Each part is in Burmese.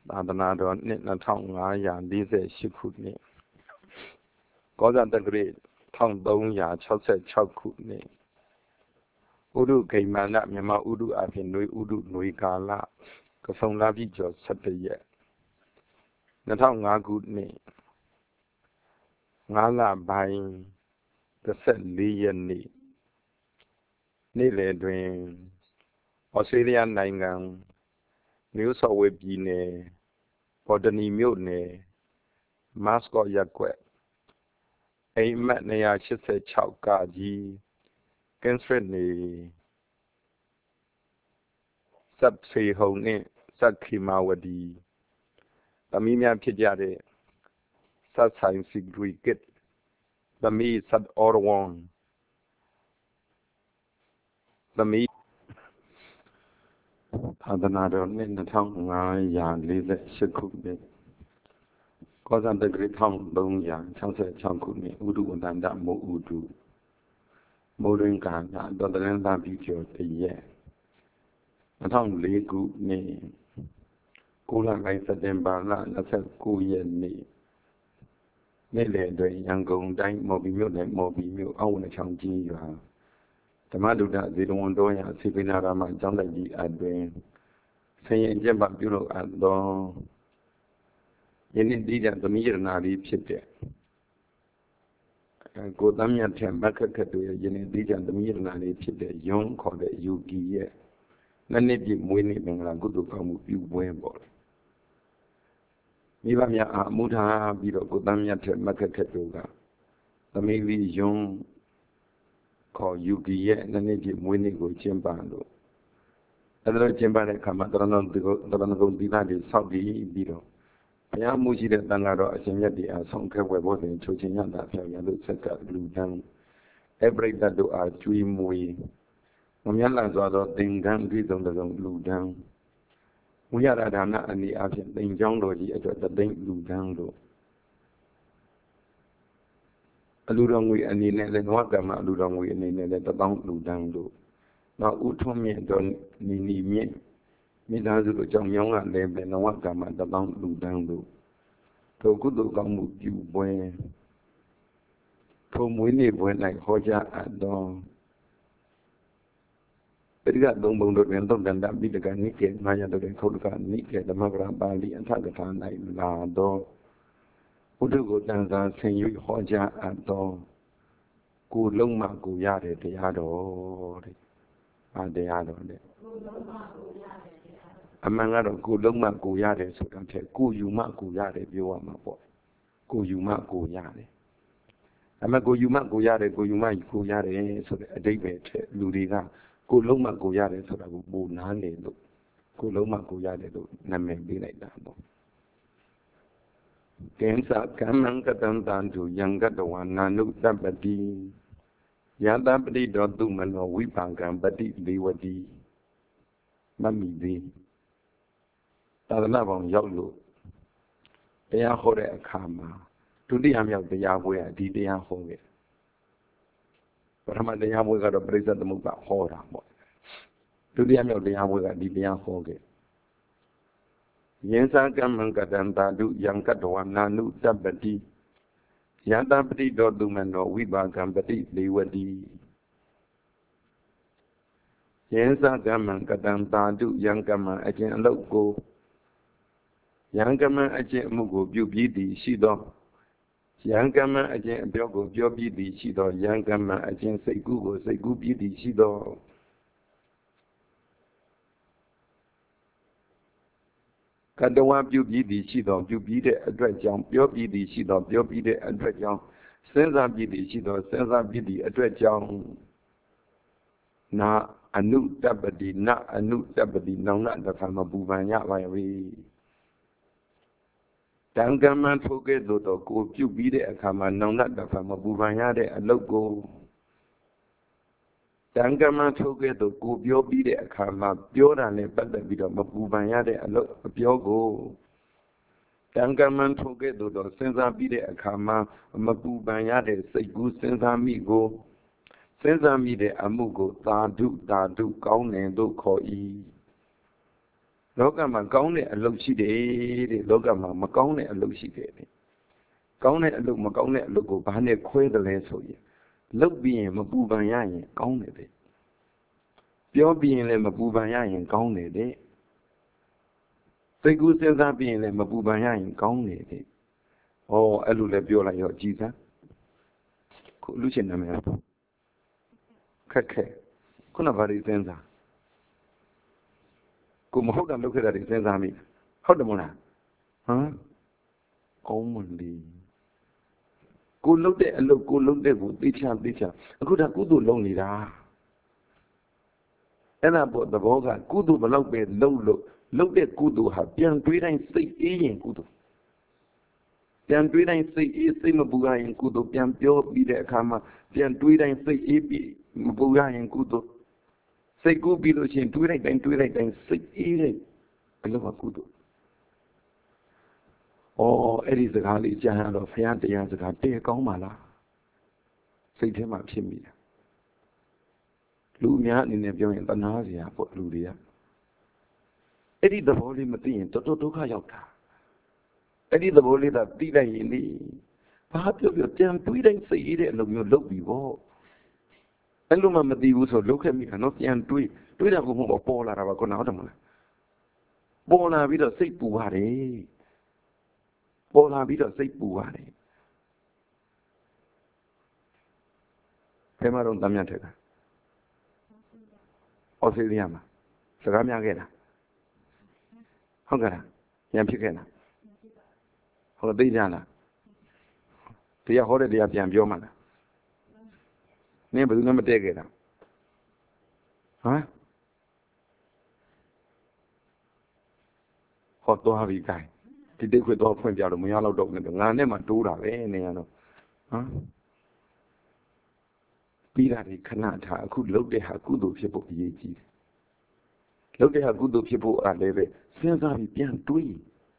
သာသနာတော်နှစ်2548ခုနှစ်ကောဇာတက္ကရာ1366ခုနှစ်ဥဒုဂိမန္တမြန်မာဥဒုအဖြစ်နွေဥဒုနွေကာလကဆုံလပြည့်ကျော်17ရက်2005ခုနှစ်5လပိုင်း14ရက်နေ့လယ်တွင်ဩစတြေးလျနိုင်ငံNew South Wales ပြည်နယ်ဘော်ဒနီမြို့နယ်မတ်စကော့ရပ်ကွက်အိမ်အမှတ်286ကကြီးကင်းစထရစ်နေစပ်ဖေဟုံနှင့်စပ်ခေမာဝတီသမီးများဖြစ်ကြတဲ့စပ်ဆိုင်စီဂရီကစ်သမီးစပ်အော်ဝွန်သမီးသာသနာတော်နှစ်2548ခုနှစ်ကောဇာတက္ကရာ1366ခုနှစ်ဥဒုဝန္တမိုးဥဒုမိုးရင်းကာလတော်တလင်းသားပြီးကျော်တရက်2004ခုနှစ်9လပိုင်းစက်တင်ဘာလ29ရက်နေ့လယ်တွင်ရန်ကုန်တိုင်းမော်ဘီမြို့နယ်မော်ဘီမြို့အောက်ဝင်ချောင်းကြီးရွာဓမ္မဒုဒဇေတဝန်တော်ရစေပိနာရမကျောင်းတိုက်ကြီးအတွင်ဆင်ရင်ကျက်ပပြုလုပ်အပ်သောယနေ့တည်တဲ့သမီးရတနာလေးဖြစ်တဲ့ကိုသမ်းမြတ်ထံမခက်ခက်တို့ရဲ့ယနေ့တည်တဲ့သမီးရတနာလေးဖြစ်တဲ့ယွန်းခေါ်တဲ့ယူကီရဲ့နှစ်ပြည့်မွေးနေ့မင်္ဂလာကုသိုလ်ကောင်းမှုပြုပွဲပေါ့မိဘများအားအမှုထားပြီးတော့ကိုသမ်းမြတ်ထံမခက်ခက်တို့ကသမီးလေးယွန်းခေါ်ယူကီရဲ့နှစ်ပြည့်မွေးနေ့ကိုကျင်းပလို့အဲ့ဒါကျင်းပတဲ့အခါမှာတရဏဂုံသီလတွေစောက်ပြီးတော့ဘုရားမှုရှိတဲ့တန်ဃာတော်အရှင်မြတ်တွေအားဆုံးခဲ့ဝဲဖို့တင်ချိုးချင်းရတာဖြောင်းရလို့ဆက်ကလူတန်းအပရိသတ်တို့အားကျွေးမွေးမမြတ်လာစွာသောသင်္ကန်းပြည့်စုံတဲ့လူတန်းဝိရဒဒါနအနေအချင်းသင်္ချောင်းတော်ကြီးအတွက်တသိမ့်လူတန်းလို့အလူတော်ငွေအနေနဲ့လည်းနဝကမ္မအလူတော်ငွေအနေနဲ့လည်း1000လူတန်းလို့နောက်ဥထွန်းမြင့်တော်နီမြင့်မိသားစုတို့ကြောင့်မြောင်းကလည်းပဲနဝကမ္မ1000လူတန်းလို့ထိုကုသိုလ်ကောင်းမှုပြုပွဲထိုမွေးနေ့ပွဲ၌ဟောကြားအပ်သောပရိကသုံးပုံတို့တွင်သုတ်တန္တပိဋကနိကေ900တို့တွင်ခုတ်ကနိကေဓမ္မပဒပါဠိအထကထာ၌လာသောဘုဒ္ဓကိုတန်စာဆင်၍ဟောကြားအပ်သောကိုလုံးမကိုရတဲ့တရားတော်တဲ့အားတရားတော်တဲ့အမှန်ကတော့ကိုလုံးမကိုရတယ်ဆိုတာထက်ကိုယူမကိုရတယ်ပြောရမှာပေါ့ကိုယူမကိုရတယ်အမှန်ကိုယူမကိုရတယ်ကိုယူမကိုရတယ်ဆိုတဲ့အဓိပ္ပာယ်ထက်လူတွေကကိုလုံးမကိုရတယ်ဆိုတာကိုပိုနားလည်လို့ကိုလုံးမကိုရတယ်လို့နာမည်ပေးလိုက်တာပေါ့ကင်းစာကမ္မံကတံတံတုယံကတဝနာနုတပ္ပတိယတပတိတော်သူမနောဝိပါကံပတိလေဝတိမမိသေးသာသနာ့ဘောင်ရောက်လို့တရားဟောတဲ့အခါမှာဒုတိယမြောက်တရားပွဲကဒီတရားဟောခဲ့ပထမတရားပွဲကတော့ပရိစ္ဆေသမုပ္ပါဟောတာပေါ့ဒုတိယမြောက်တရားပွဲကဒီတရားဟောခဲ့ယင်္စာကမ္မံကတံတာတုယံကတဝနာနုတပ္ပတိယတပတိတော်သူမနောဝိပါကံပတိလေဝတိယင်္စာကမ္မံကတံတာတုယံကမ္မံအကျင့်အလုပ်ကိုယံကမ္မံအကျင့်အမှုကိုပြုပြီးသည်ရှိသောယံကမ္မံအကျင့်အပြောကိုပြောပြီးသည်ရှိသောယံကမ္မံအကျင့်စိတ်ကူးကိုစိတ်ကူးပြီးသည်ရှိသောကတဝပြုပြီးသည်ရှိသောပြုပြီးတဲ့အတွက်ကြောင့်ပြောပြီးသည်ရှိသောပြောပြီးတဲ့အတွက်ကြောင့်စဉ်းစားပြီးသည်ရှိသောစဉ်းစားပြီးသည်အတွက်ကြောင့်နာအနုတပ္ပတိနအနုတပ္ပတိနောင်နာတခါမပူပန်ရပါ၏တံကမ္မံထိုကဲ့သို့သောကိုပြုပြီးတဲ့အခါမှာနောင်နာတခါမပူပန်ရတဲ့အလုပ်ကိုတံကမ္မံထိုကဲ့သို့ကိုပြောပြီးတဲ့အခါမှာပြောတာနဲ့ပတ်သက်ပြီးတော့မပူပန်ရတဲ့အလုပ်အပြောကိုတံကမ္မံထိုကဲ့သို့သောစဉ်းစားပြီးတဲ့အခါမှာမပူပန်ရတဲ့စိတ်ကူးစဉ်းစားမိကိုစဉ်းစားမိတဲ့အမှုကိုသာဓုကောင်းတယ်လို့ခေါ်၏လောကမှာကောင်းတဲ့အလုပ်ရှိတယ်တဲ့လောကမှာမကောင်းတဲ့အလုပ်ရှိတယ်တဲ့ကောင်းတဲ့အလုပ်မကောင်းတဲ့အလုပ်ကိုဘာနဲ့ခွဲတယ်လဲဆိုရင်လုပ်ပြီးရင်မပူပန်ရရင်ကောင်းတယ်တဲ့ပြောပြီးရင်လည်းမပူပန်ရရင်ကောင်းတယ်တဲ့စိတ်ကူးစဉ်းစားပြီးရင်လည်းမပူပန်ရရင်ကောင်းတယ်တဲ့ဟောအဲ့လိုလည်းပြောလိုက်ရောကြည်စမ်းခုလူချင်းနာမည်ခက်ခဲခုနဘာတွေစဉ်းစားကိုမဟုတ်တာလုပ်ခဲ့တာတွေစဉ်းစားမိဟုတ်တယ်မလားဟမ်ကောင်းမလေးကိုလုပ်တဲ့အလုပ်ကိုလုပ်တဲ့ကိုသိချအခုဒါကုသိုလ်လုပ်နေတာအဲ့ဒါပေါ့သဘောကကုသိုလ်ဘလောက်ပဲလုပ်တဲ့ကုသိုလ်ဟာပြန်တွေးတိုင်းစိတ်အေးရင်ကုသိုလ်ပြန်တွေးတိုင်းစိတ်အေးစိတ်မပူရရင်ကုသိုလ်ပြန်ပြောပြီးတဲ့အခါမှာပြန်တွေးတိုင်းစိတ်အေးပြီးမပူရရင်ကုသိုလ်စိတ်ကူးပြီးလို့ရှိရင်တွေးလိုက်တိုင်းစိတ်အေးတဲ့အလုပ်ကကုသိုလ်အဲ့ဒီစကားလေးကြားရတော့ဘုရားတရားစကားတည့်ကောင်းပါလားစိတ်ထဲမှာဖြစ်မိတယ်လူအများအနေနဲ့ပြောရင်တနာစရာပေါ့လူတွေကအဲ့ဒီသဘောလေးမသိရင်တော်တော်ဒုက္ခရောက်တာအဲ့ဒီသဘောလေးသာသိလိုက်ရင်လေဘာပြောပြန်တွေးတိုင်းစိတ်အေးတဲ့အလုပ်မျိုးလုပ်ပြီးပေါ့အဲ့လိုမှမသိဘူးဆိုလုပ်ခဲ့မိတာနော်ပြန်တွေးတာကိုမဟုတ်ပေါ်လာတာပါခုနဟုတ်တယ်မလားပေါ်လာပြီးတော့စိတ်ပူရတယ်ပေါ်လာပြီးတော့စိတ်ပူရတယ်ဘယ်မှာတော့တမ်းမြတ်ထက်ကဩစတြေးလျမှာစကားများခဲ့တာဟုတ်ကဲ့လားရံဖြစ်ခဲ့လားဟုတ်သိကြလားတရားဟောတဲ့တရားပြန်ပြောမှလားနင်းဘယ်သူမှမတည့်ခဲ့တာဟမ်ဟောသွားပြီကိုင်းဒီတိတ်ခွေတော့ဖွင့်ပြလို့မရတော့နဲ့ငါနဲ့မှတိုးတာပဲနေရတော့ဟမ်ပြီးတာဒီခဏထားအခုလှုပ်တဲ့ဟာကုသိုလ်ဖြစ်ဖို့အရေးကြီးတယ်လှုပ်တဲ့ဟာကုသိုလ်ဖြစ်ဖို့အားလည်းပဲစဉ်းစားပြီးပြန်တွေး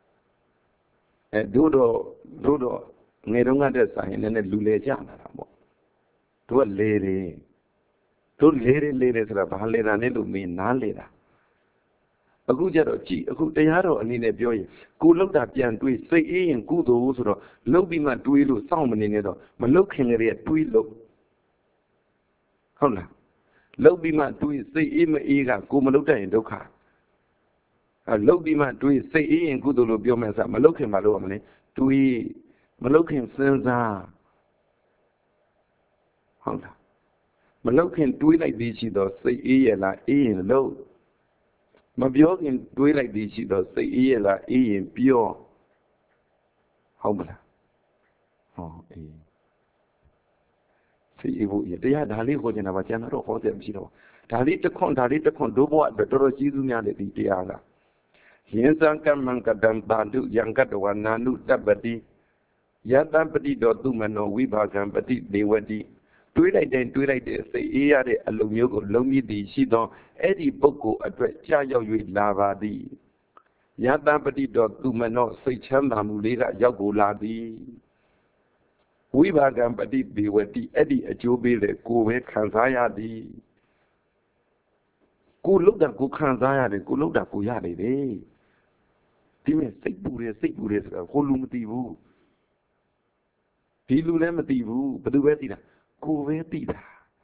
တို့တော့ငယ်တုန်းကတည်းကဆိုင်ရင်လည်းလူလေကြလာတာပေါ့တို့ကလေတယ်တို့လေတယ်ဆိုတာဘာလေတာလဲလို့မင်းနားလေတာအခုကျတော့ကြည်အခုတရားတော်အနေနဲ့ပြောရင်ကိုလှုပ်တာပြန်တွေးစိတ်အေးရင်ကုသိုလ်ဆိုတော့လှုပ်ပြီးမှတွေးလို့စောင့်မနေနဲ့တော့မလှုပ်ခင်ကလေးကတွေးလို့ဟုတ်လားလှုပ်ပြီးမှတွေးစိတ်အေးမအေးကကိုမလှုပ်တတ်ရင်ဒုက္ခလှုပ်ပြီးမှတွေးစိတ်အေးရင်ကုသိုလ်လို့ပြောမယ်ဆိုမလှုပ်ခင်မလုပ်ရမလဲတွေးမလှုပ်ခင်စဉ်းစားဟုတ်လားမလှုပ်ခင်တွေးလိုက်ပြီးရှိတော့စိတ်အေးရလားအေးရင်လှုပ်မပြောခင်တွေးလိုက်ပြီးရှိတော့စိတ်အေးရလားအေးရင်ပြောဟုတ်မလားဟောအေးစိတ်အေးဖို့တရားဒါလေးဟောချင်တာပါကျန်တော့ဟောတယ်မရှိတော့ဒါလေးတစ်ခွန်းဒုဘဝအတွက်တော်တော်ကြီးစုများတဲ့ဒီတရားကယင်စံကမ္မံကတံတာတုယံကတဝနာနုတပ္ပတိယတပတိတော်သူမနောဝိဘာကံပတိဒေဝတိတွေးလိုက်တဲ့စိတ်အေးရတဲ့အလုံးမျိုးကိုလုံးမြစ်တည်ရှိသောအဲ့ဒီပုဂ္ဂိုလ်အတွက်ကြာရောက်၍လာပါသည်ယတပတိတော်သူမနောစိတ်ချမ်းသာမှုလေးကရောက်ကိုလာသည်ဝိဘာကံပတိဒေဝတိအဲ့ဒီအကျိုးပေးတဲ့ကိုယ်ပဲခံစားရသည်ကိုလှုပ်တာကိုခံစားရတယ်ကိုလှုပ်တာကိုရတယ်လေဒီမဲ့စိတ်ပူတယ်ဆိုတာကိုလူမသိဘူးဒီလူလည်းမသိဘူးဘယ်သူပဲသိတာကိုပဲသိတာ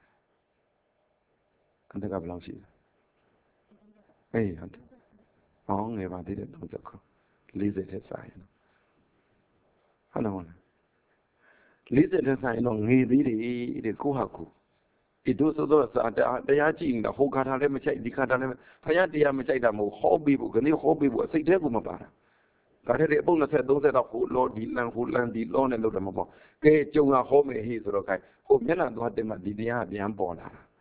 အန္တကဘယ်လောက်ရှိလဲအေးဟုတ်တယ်။အောင်းငယ်ပါသေးတယ်30ခု40ထက်ဆိုင်နော်ဟုတ်လား40ထက်ဆိုင်တော့ငေသေးတယ်တဲ့ကိုဟာကိုဒီတို့ဆိုတော့တရားကြည့်နေတာဟိုခါထားလည်းမချိုက်ဒီခါထားလည်းဖယားတရားမချိုက်တာမဟုတ်ဟောပြီးဖို့ခဏဟောပြီးဖို့အစိတ်ထဲကိုမပါတာဒါတဲ့အပုတ်20 30တော့ဟိုလောဒီလန်ဒီလောနဲ့လို့တယ်မပေါ့ကဲကြုံကဟောမယ်ဟေ့ဆိုတော့ခိုင်ဟိုမျက်နှာသွားတင်မှဒီတရားပြန်ပေါ်လာတာ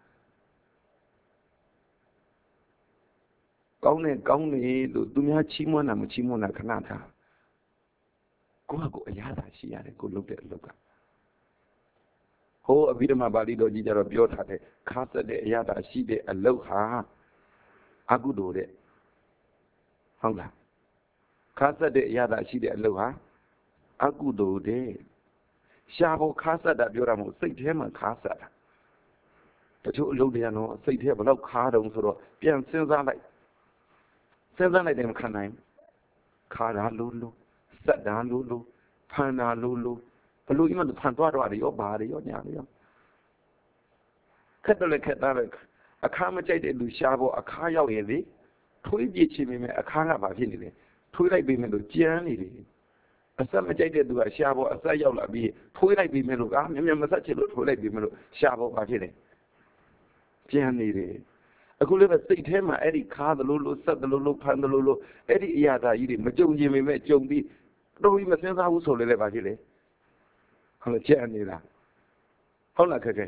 ကောင်းနေလို့သူများချီးမွမ်းတာမချီးမွမ်းတာခဏထားကိုယ့်ဟာကိုယ်အရာသာရှိရတယ်ကိုလုပ်တဲ့အလုပ်ကဟိုအဘိဓမ္မာပါဠိတော်ကြီးကြတော့ပြောထားတယ်ခါဆက်တဲ့အရာသာရှိတဲ့အလုပ်ဟာအကုသိုလ်တဲ့ဟုတ်လားခါဆက်တဲ့အရာသာရှိတဲ့အလုပ်ဟာအကုသိုလ်တဲ့ရှားဖို့ခါဆက်တာပြောတာမဟုတ်စိတ်ထဲမှာခါဆက်တာတချို့အလုပ်တွေကတော့စိတ်ထဲဘယ်လောက်ခါတုံးဆိုတော့ပြန်စဉ်းစားလိုက်စဉ်းစားလိုက်တယ်မခံနိုင်ခါတာလို့စက်တာလို့ဖန်တာလို့ဘလို့အိမ်မှာဖန်သွားတယ်ရောဘာတွေရောညာတွေရောခက်တော့လည်းခက်သားပဲအခါမကြိုက်တဲ့လူရှားဖို့အခါရောက်ရင်လေထွေးပြစ်ချင်ပေမဲ့အခါကဘာဖြစ်နေလဲထွေးလိုက်ပေမဲ့လို့ကြမ်းနေတယ်အဆက်မကြိုက်တဲ့သူကရှားဖို့အဆက်ရောက်လာပြီးထွေးလိုက်ပေမဲ့လို့မြမဆက်ချင်လို့ထွေးလိုက်ပေမဲ့လို့ရှားဖို့ဘာဖြစ်လဲကြမ်းနေတယ်အခုလည်းပဲစိတ်ထဲမှာအဲ့ဒီခါသလိုလို့ဆက်သလိုလို့ဖန်သလိုလို့အဲ့ဒီအရာသာကြီးတွေမကြုံကျင်ပေမဲ့ကြုံပြီးတော့မစဉ်းစားဘူးဆိုလည်းဘာဖြစ်လဲဟုတ်လားကြမ်းနေတာဟုတ်လားခက်ခဲ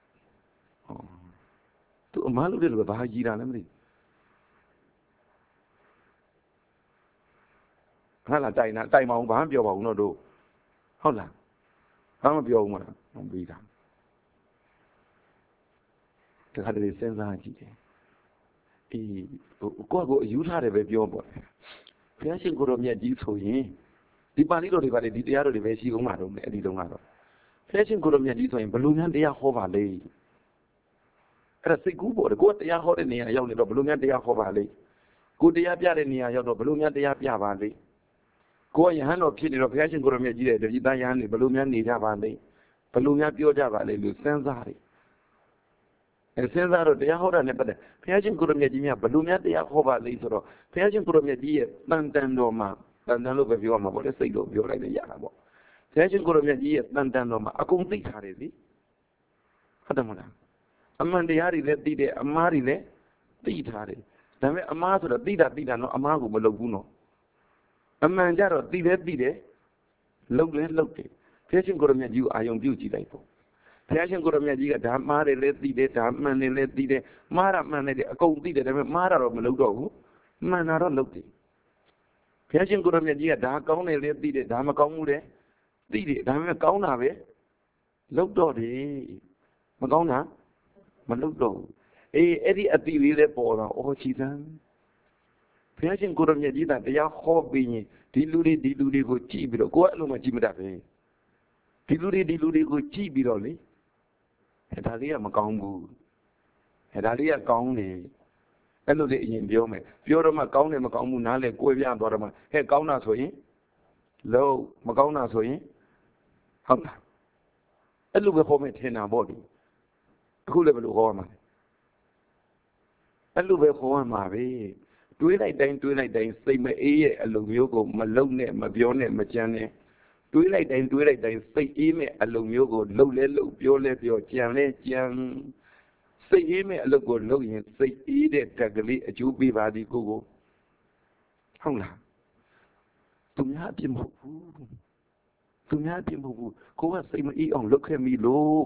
သူအမားလုပ်တဲ့လူကဘာကြီးတာလဲမသိဟာလားတိုင်မအောင်ဘာမှပြောပါဘူးတော့တို့ဟုတ်လားဘာမှပြောဘူးမလားမပြီးတာတခါတလေစဉ်းစားကြည့်တယ်အေးကိုအယူထားတယ်ပဲပြောပေါ့ဘုရားရှင်ကိုတော်မြတ်ကြီးဆိုရင်ဒီပါဠိတော်တွေပါလေဒီတရားတော်တွေပဲရှိအောင်မှာတော့အဲ့ဒီတုန်းကတော့ဘုရားရှင်ကိုတော်မြတ်ကြီးဆိုရင်ဘယ်လိုများတရားဟောပါလဲအဲ့ဒါစိတ်ကူးပေါ်တယ်ကိုကတရားဟောတဲ့နေရာရောက်နေတော့ဘယ်လိုများတရားဟောပါလဲကိုတရားပြတဲ့နေရာရောက်တော့ဘယ်လိုများတရားပြပါလဲကိုကယဟန်တော်ဖြစ်နေတော့ဘုရားရှင်ကိုတော်မြတ်ကြီးတဲ့တတိသားယဟန်တွေဘယ်လိုများနေကြပါလဲဘယ်လိုများပြောကြပါလဲလို့စဉ်းစားတယ်စဉ်းစားတော့တရားဟောတာနဲ့ပတ်သက်ဘုရားရှင်ကိုရမြတ်ကြီးများဘယ်လိုများတရားဟောပါလိမ့်ဆိုတော့ဘုရားရှင်ကိုရမြတ်ကြီးရဲ့တန်တန်တော်မှာတန်တန်လို့ပဲပြောရမှာပေါ့လေစိတ်လို့ပြောလိုက်လည်းရတာပေါ့ဘုရားရှင်ကိုရမြတ်ကြီးရဲ့တန်တန်တော်မှာအကုန်သိထားတယ်လေဟုတ်တယ်မလားအမှန်တရားတွေလည်းသိတယ်အမှားတွေလည်းသိထားတယ်ဒါပေမဲ့အမှားဆိုတော့သိတာတော့အမှားကိုမလုပ်ဘူးနော်အမှန်ကြတော့သိတယ်လုပ်တယ်ဘုရားရှင်ကိုရမြတ်ကြီးကိုအာယုံပြုကြည့်လိုက်ပေါ့ဘုရားရှင်ကိုရမြတ်ကြီးကဓမ္မတွေလည်းသိတယ်ဓမ္မတွေလည်းသိတယ်မှားတာမှန်တယ်အကုန်သိတယ်ဒါပေမဲ့မှားတာတော့မလုပ်တော့ဘူးမှန်တာတော့လုပ်တယ်ဘုရားရှင်ကိုရမြတ်ကြီးကဒါကောင်းတယ်လည်းသိတယ်ဒါမကောင်းဘူးလေသိတယ်ဒါပေမဲ့ကောင်းတာပဲလုပ်တော့တယ်မကောင်းတာမလုပ်တော့ဘူးအဲ့ဒီအတိလေးလည်းပေါ်တော့အော်ချီတန်းဘုရားရှင်ကိုရမြတ်ကြီးကတရားဟောပြီးရင်ဒီလူတွေကိုကြည့်ပြီးတော့ကိုယ်ကအဲ့လိုမှကြည့်မတတ်ပဲဒီလူတွေကိုကြည့်ပြီးတော့လေဒါလေးကမကောင်းဘူးဒါလေးကကောင်းတယ်အဲ့လိုလေးအရင်ပြောမယ်ပြောတော့မှကောင်းတယ်မကောင်းဘူးနားလဲကိုယ်ပြသွားတော့မှကောင်းတာဆိုရင်လို့မကောင်းတာဆိုရင်ဟုတ်လားအဲ့လိုပဲဟောမယ်ထင်တာပေါ့ဒီအခုလည်းဘယ်လိုဟောရမှာလဲအဲ့လိုပဲဟောရမှာပဲတွေးလိုက်တိုင်းစိတ်မအေးရဲ့အလုပ်မျိုးကိုမလုံနဲ့မပြောနဲ့မကြမ်းနဲ့တွေးလိုက်တိုင်းစိတ်အေးမဲ့အလုပ်မျိုးကိုလှုပ်လဲလှုပ်ပြောလဲပြောကြံလဲကြံစိတ်အေးမဲ့အလုပ်ကိုလုပ်ရင်စိတ်အေးတဲ့တက်ကလေးအကျိုးပေးပါသည်ကိုဟုတ်လားသူများအပြစ်မဟုတ်ဘူးကိုကစိတ်မအေးအောင်လုပ်ခဲ့မိလို့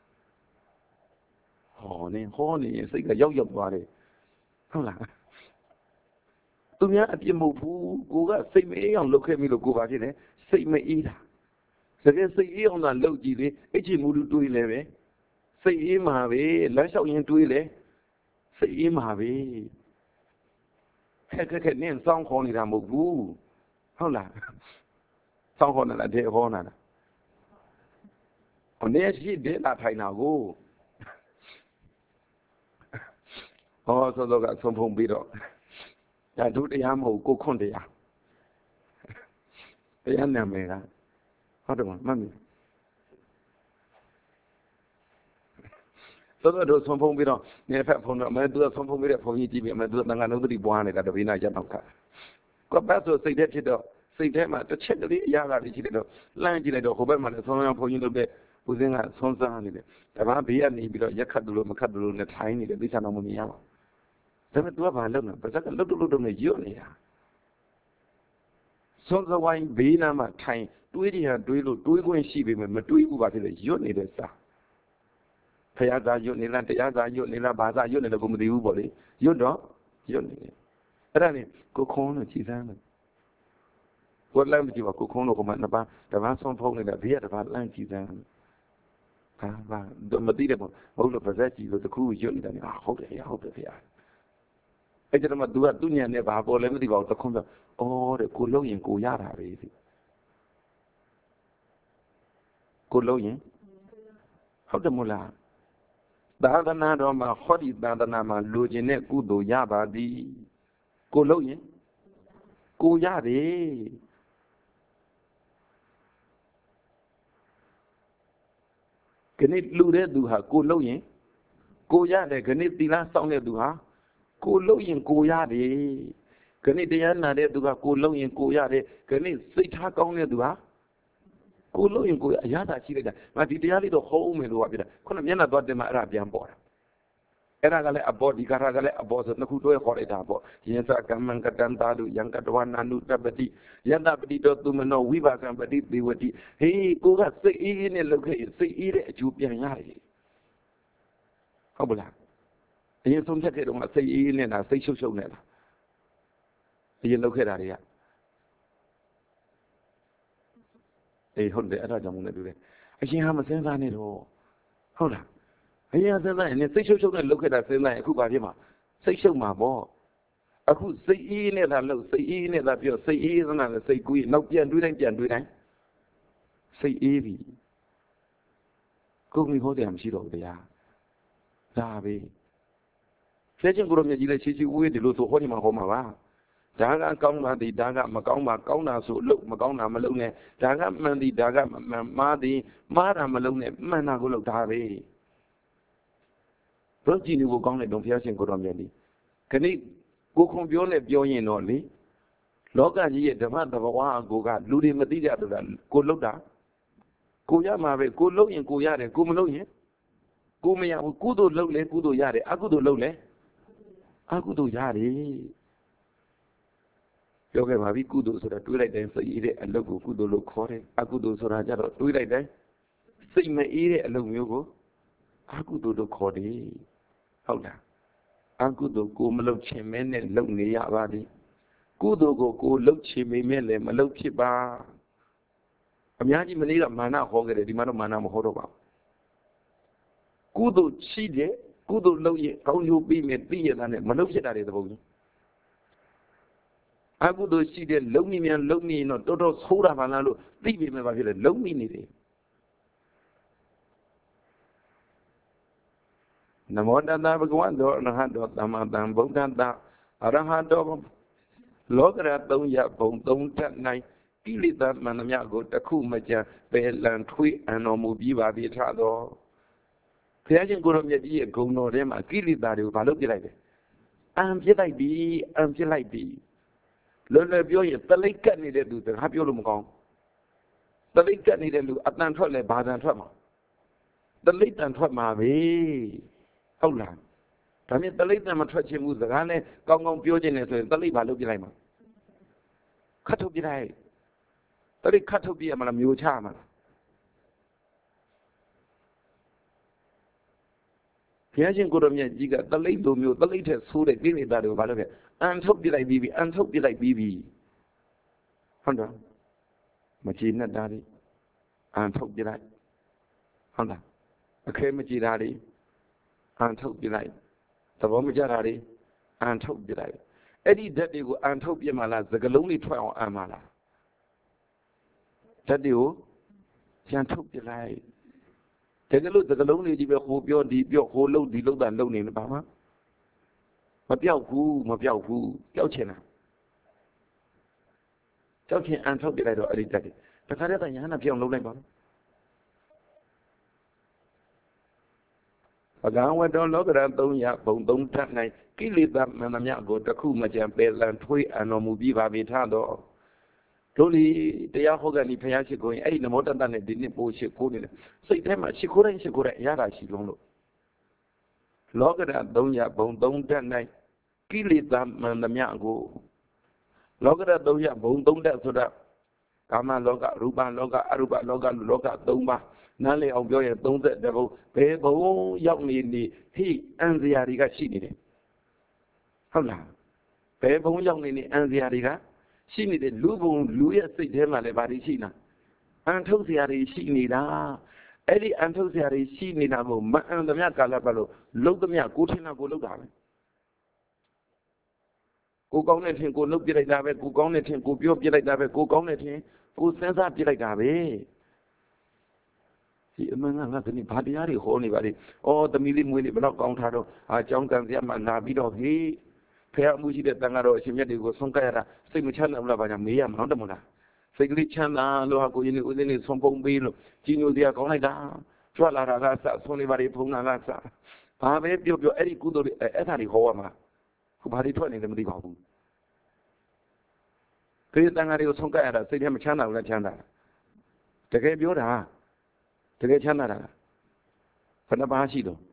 ဟောနေရင်စိတ်ကရောက်သွားတယ်ဟုတ်လားသူများအပြစ်မဟုတ်ဘူးကိုကစိတ်မအေးအောင်လုပ်ခဲ့မိလို့ကိုဘာဖြစ်လဲစိတ်မအေးတာတကယ်စိတ်အေးအောင်သာလုပ်ကြည့်လေအချစ်မူတူတွေးလဲပဲစိတ်အေးမှာပဲလမ်းလျှောက်ရင်တွေးလဲစိတ်အေးမှာပဲခက်နင်းစောင်းခေါ်နေတာမဟုတ်ဘူးဟုတ်လားစောင်းခေါ်နေတာတဲ့ဟောနေတာဟိုနေရှိတဲ့လာထိုင်တာကိုဟောဆိုတော့ကဆုံးဖုံးပြီးတော့ဒါဒုတရားမဟုတ်ကိုခွန့်တရားနာမည်ကဟုတ်တယ်မမှတ်မိဆိုတော့ဆုံးဖုံးပြီးတော့နေဖက်ဖုံးတော့သူကဆုံးဖုံးပြီးတဲ့ဖုံးကြီးကြည့်ပြီးသူကတန်ခါလုံးသတိပွားနေတာတပိနာရက်တော့ခါကိုပတ်ဆိုစိတ်ထဲဖြစ်တော့စိတ်ထဲမှာတစ်ချက်ကလေးအရာကလေးရှိတယ်တော့လှမ်းကြည့်လိုက်တော့ဟိုဘက်မှာလည်းဆုံးအောင်ဖုံးကြီးလုပ်တဲ့ဦးစင်းကဆုံးစားနေတယ်ဒါမှဘေးကနေပြီးတော့ရက်ခတ်တယ်လို့မခတ်တယ်လို့နဲ့ထိုင်းနေတယ်သိချာတော့မမြင်ရပါဘူးဒါပေမဲ့ तू ကဘာလုပ်လဲပါဇက်ကလှုပ်နေရွတ်နေတာဆုံးစဝိုင်းဘေးနားမှာထိုင်တွေးလို့တွေးခွင့်ရှိပေမဲ့မတွေးဘူးပါဖြစ်လေရွတ်နေတဲ့စာဖယားသာရွတ်နေလားတရားသာရွတ်နေလားဘာသာရွတ်နေလဲကိုမသိဘူးပေါ့လေရွတ်တော့ရွတ်နေတယ်အဲ့ဒါနဲ့ကိုခုံးလို့ကြည်စမ်းတယ်ကိုလမ်းမကြည့်ပါကိုခုံးလို့ကမှနှစ်ပါးတပန်းဆုံးဖုံးနေတာဘေးကတပန်းလမ်းကြည်စမ်းဘာမသိတယ်ပေါ့ဟုတ်လို့ပါဇက်ကြည့်လို့တခုရွတ်နေတာနဲ့ဟုတ်တယ်ဖေ။အဲ့ကျတော့မှ तू ကသူ့ညံနဲ့ဘာပေါ်လဲမသိပါဘူးတခွန်းပြောအော်တဲ့ကိုလုံးရင်ကိုရတာပဲဒီကိုလုံးရင်ဟုတ်တယ်မို့လားသာသနာတော်မှာဟောဒီသာသနာမှာလူကျင်တဲ့ကုသိုလ်ရပါသည်ကိုလုံးရင်ကိုရတယ်ခဏလူတဲ့သူဟာကိုလုံးရင်ကိုရတယ်ခဏသီလစောင့်တဲ့သူဟာကိုလုံးရင်ကိုရတယ်ခဏတရားနာတဲ့သူကကိုလုံးရင်ကိုရတယ်ခဏစိတ်ထားကောင်းတဲ့သူဟာကိုလုံးရင်ကိုအရသာရှိလိုက်တာငါဒီတရားလေးတော့ဟောဦးမယ်လို့ပြောတာခုနမျက်နှာသွားတင်မှအဲ့ဒါပြန်ပေါ်တာအဲ့ဒါကလည်းအဘောဒီကာရကလည်းအဘောဆိုနှစ်ခုတွဲခေါ်လိုက်တာပေါ့ယင်္စကမ္မံကတံတာလူယံကတဝနာနုတပတိယတပတိတောသူမနောဝိပါကံပတိသေဝတိဟေးကိုကစိတ်အေးနဲ့လုပ်ခဲ့ရင်စိတ်အေးတဲ့အကျိုးပြန်ရတယ်ဟုတ်ပလားအရင်ဆုံးဖြတ်ခဲ့တော့စိတ်အေးနဲ့လားစိတ်ရှုပ်ရှုပ်နဲ့လားအရင်လုပ်ခဲ့တာတွေကအေးဟုတ်တယ်အဲ့ဒါကြောင့်မလို့တူတယ်အရင်ဟာမစင်းစားနဲ့တော့ဟုတ်လားအရင်စဉ်းစားရင်စိတ်ရှုပ်ရှုပ်နဲ့လုပ်ခဲ့တာစဉ်းစားရင်အခုဘာဖြစ်မှာစိတ်ရှုပ်မှာပေါ့အခုစိတ်အေးနဲ့သာလုပ်စိတ်အေးနဲ့သာပြောစိတ်အေးသနာနဲ့စိတ်ကူးရင်နောက်ပြန်တွေးတိုင်းစိတ်အေးပြီကိုယ်မိဟောတယ်မရှိတော့ဘူးတရားဒါပဲဖျက်ချင်းကိုရမြကြီးလည်းချီချီဝေးတယ်လို့ဆိုဟောဒီမှာဟောမှာပါဒါကကောင်းတာဒီဒါကမကောင်းပါကောင်းတာဆိုလို့မကောင်းတာမလုပ်နဲ့ဒါကမှန်သည်ဒါကမှားသည်မှားတာမလုပ်နဲ့မှန်တာကိုလုပ်တာပဲဘုရားကြည်နေကိုကောင်းတဲ့တုံဘုရားရှင်ကိုတော်မြတ်ဒီခဏကိုခွန်ပြောနဲ့ပြောရင်တော့လေလောကကြီးရဲ့ဓမ္မသဘာဝအကိုကလူတွေမသိကြတော့တာကိုလှုပ်တာကိုရမှာပဲကိုလှုပ်ရင်ကိုရတယ်ကိုမလှုပ်ရင်ကိုမရဘူးကုသိုလ်လှုပ်လဲကုသိုလ်ရတယ်အကုသိုလ်လှုပ်လဲအကုသိုလ်ရတယ်ပြောခဲ့ပါပြီကုသိုလ်ဆိုတာတွေးလိုက်တိုင်းစိတ်အေးတဲ့အလုပ်ကိုကုသိုလ်လို့ခေါ်တယ်အကုသိုလ်ဆိုတာကြတော့တွေးလိုက်တိုင်းစိတ်မအေးတဲ့အလုပ်မျိုးကိုအကုသိုလ်လို့ခေါ်တယ်ဟုတ်လားအကုသိုလ်ကိုမလုပ်ချင်မဲနဲ့လုပ်နေရပါသည်ကုသိုလ်ကိုကိုလုပ်ချင်ပေမဲ့လည်းမလုပ်ဖြစ်ပါအများကြီးမနေ့ကမာနဟောခဲ့တယ်ဒီမှာတော့မာနမဟောတော့ပါဘူးကုသိုလ်ရှိတယ်ကုသိုလ်လုပ်ရင်ကောင်းကျိုးပြီးမယ်သိရတာနဲ့မလုပ်ဖြစ်တာတွေသဘောကြီးအကုသိုလ်ရှိတယ်လုံမိမြန်လုံမိရင်တော့တော်တော်ဆိုးတာပါလားလို့သိပေမဲ့ဘာဖြစ်လဲလုံမိနေတယ်နမောတတဗုဒ္ဓဝါသောအရဟတောသမ္မာသမ္ဗုဒ္ဓတအရဟတောလောကရ3ရပ်ဘုံ3ထက်၌ကိလေသာမှန်သမျှကိုတစ်ခုမကြံပယ်လံထွေးအံတော်မူပြီးပါပြီထသောဘုရားရှင်ကိုရောမြတ်ကြီးရဲ့ဂုဏ်တော်ထဲမှာကိလေသာတွေကိုဘာလို့ပြလိုက်လဲအံပြစ်လိုက်ပြီအံပြစ်လိုက်ပြီလွယ်လွယ်ပြောရင်တလိပ်ကတ်နေတဲ့သူစကားပြောလို့မကောင်းတလိပ်ကတ်နေတဲ့လူအတန်ထွက်လဲဘာတန်ထွက်မှာတလိပ်တန်ထွက်မှာပဲဟုတ်လားဒါမြင်တလိပ်တန်မထွက်ချင်ဘူးစကားနဲ့ကောင်းကောင်းပြောချင်တယ်ဆိုရင်တလိပ်ဘာလုပ်ပြလိုက်မှာခတ်ထုတ်ပြလိုက်တလိပ်ခတ်ထုတ်ပြရမလားမျိုးချမှာလားဘုရားရှင်ကိုရမြတ်ကြီးကတလိပ်လိုမျိုးတလိပ်ထက်ဆိုးတဲ့ကိလေသာတွေကိုဘာလုပ်ခဲ့အန်ထုတ်ပြလိုက်ပြီးပြီအန်ထုတ်ပြလိုက်ပြီးပြီဟုတ်တယ်မကြည်နဲ့တာတွေအန်ထုတ်ပြလိုက်ဟုတ်လားအခဲမကြည်တာတွေအန်ထုတ်ပြလိုက်သဘောမကျတာတွေအန်ထုတ်ပြလိုက်အဲ့ဒီဓာတ်တွေကိုအန်ထုတ်ပြမှလားစကလုံးတွေထွက်အောင်အန်မှလားဓာတ်တွေကိုရန်ထုတ်ပြလိုက်တကယ်လို့စကလုံးတွေကြီးပဲဟိုပြောဒီပြောဟိုလှုပ်ဒီလှုပ်တာလှုပ်နေတယ်ဘာမှမပြောက်ဘူးပျောက်ချင်တာကြောက်ချင်အန်ထုတ်ပြလိုက်တော့အဲ့ဒီဓာတ်တွေတခါတည်းကညာနာပြောင်းလှုပ်လိုက်ပါဘဂဝတောလောကရ3ရပ်ဘုံ3ထက်၌ကိလေသာမှန်သမျှကိုတစ်ခုမကြံပယ်လံထွေးအံတော်မူပြီးပါပြီထတော့တို့လီတရားဟောကန်ဒီဘုရားရှိခိုးရင်အဲ့ဒီနမောတတနဲ့ဒီနှစ်ပို့ရှိခိုးနေတယ်စိတ်ထဲမှာရှိခိုးတိုင်းအရာရှိလုံးလို့လောကရ3ရပ်ဘုံ3ထက်၌ကိလေသာမှန်သမျှကိုလောကရ3ရပ်ဘုံ3ထက်ဆိုတာကာမလောကရူပလောကအရူပလောကလောက3ပါးနားလည်အောင်ပြောရင်30ဘုံဘယ်ဘုံရောက်နေဟိအံစရာတွေကရှိနေတယ်ဟုတ်လားဘယ်ဘုံရောက်နေအံစရာတွေကရှိနေတယ်လူဘုံလူရဲ့စိတ်ထဲမှာလည်းဘာတွေရှိလားအံထုတ်စရာတွေရှိနေတာအဲ့ဒီအံထုတ်စရာတွေရှိနေတာကိုမအံသမျှကာလပတ်လို့လုံးသမျှကိုထင်တာကိုလုံးတာပဲကိုကောင်းတဲ့ထင်ကိုလှုပ်ပြလိုက်တာပဲကိုကောင်းတဲ့ထင်ကိုပြောပြလိုက်တာပဲကိုကောင်းတဲ့ထင်ကိုစဉ်းစားပြလိုက်တာပဲဒီအမှန်ကငါဒီဘာတရားတွေဟောနေပါလေဩသမီးလေးမွေးလေးဘယ်တော့ကောင်းထားတော့အကြောင်းကံစရာမှလာပြီးတော့ဟေးဖះမှုရှိတဲ့တန်ဃာတော်အရှင်မြတ်တွေကိုဆုံးကပ်ရတာစိတ်မချမ်းသာဘူးလားဘာကြောင့်မေးရမလို့တမလားစိတ်ကလေးချမ်းသာလို့ဟာကိုရင်ဦးသိန်းလေးဆုံးပုံပေးလို့ကြီးညိုစရာကောင်းလိုက်တာကြွလာတာကစဆုံးလေးပါတွေဖုံးတာကစဘာပဲပြောအဲ့ဒီကုသိုလ်တွေအဲ့ဒါတွေဟောရမှာခုဘာတွေထွက်နေလဲမသိပါဘူးခရစ်တန်ဃာတွေကိုဆုံးကပ်ရတာစိတ်ထဲမချမ်းသာဘူးလားချမ်းသာတကယ်ပြောတာတကယ်ချမ်းသာတာဘယ်နှပါးရှိတော့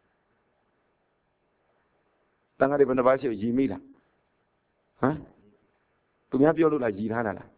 တန်ဃာတွေဘယ်နှပါးရှိရည်မိလားဟမ်သူများပြောလို့လားရည်ထားတာလား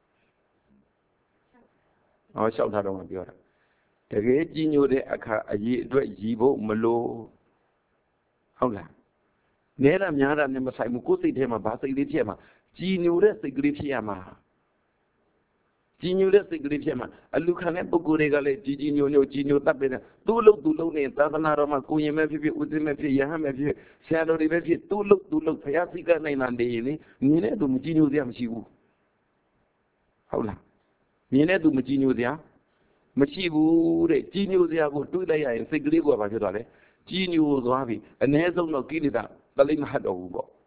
ဟောလျှောက်ထားတော့မှပြောတာတကယ်ကြီးညိုတဲ့အခါအရေးအတွက်ရည်ဖို့မလို့ဟုတ်လားနဲတာများတာနဲ့မဆိုင်ဘူးကိုယ်စိတ်ထဲမှာဘာစိတ်လေးဖြစ်မှာကြီးညိုတဲ့စိတ်ကလေးဖြစ်ရမှာကြီးညိုတဲ့စိတ်ကလေးဖြစ်မှာအလူခံတဲ့ပုဂ္ဂိုလ်တွေကလည်းကြီးညိုကြီးညိုတတ်ပဲသူ့လို့နေသာသနာတော်မှာကိုရင်မဲ့ဖြစ်ဦးသိမဲ့ဖြစ်ယဟန်မဲ့ဖြစ်ဆရာတော်တွေပဲဖြစ်သူ့လို့ဘုရားစိတ်ကနိုင်တာနေရင်မြင်တဲ့သူမကြီးညိုစရာမရှိဘူးဟုတ်လားမြင်တဲ့သူမကြီးညိုစရာမရှိဘူးတဲ့ကြီးညိုစရာကိုတွေးလိုက်ရရင်စိတ်ကလေးကဘာဖြစ်သွားလဲကြီးညိုသွားပြီအ ਨੇ ဆုံးတော့ကိလေသာတလိမ့်မဟတ်တော့ဘူးပေါ့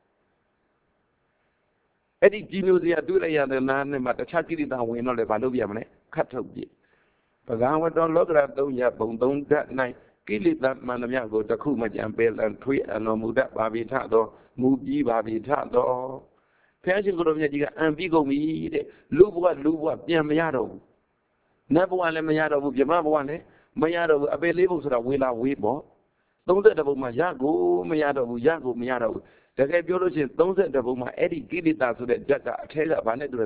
အဲ့ဒီကြီးညိုစရာတွေးလိုက်ရတဲ့နားနဲ့မှတခြားကိလေသာဝင်တော့လေဘာလုပ်ပြမလဲခတ်ထုတ်ပြဘဂဝတောလောကရ3ရဘုံ3ဓာတ်၌ကိလေသာမှန်သမျှကိုတစ်ခုမကြံပယ်လံထွေးအတော်မူတတ်ပါပြီထသောမူပြီးပါပြီထသောဘုရားရှင်ကိုယ်တော်မြတ်ကြီးကအံပြီးကုန်ပြီတဲ့လူဘဝပြန်မရတော့ဘူးနတ်ဘဝလည်းမရတော့ဘူးဗြဟ္မဘဝလည်းမရတော့ဘူးအပေလေးဘုံဆိုတာဝေလာဝေးပေါ့30ဘုံမှာရကိုမရတော့ဘူးရကိုမရတော့ဘူးတကယ်ပြောလို့ရှိရင်30ဘုံမှာအဲ့ဒီကိလေသာဆိုတဲ့ဓာတ်ကအထဲကဘာနဲ့တူလဲ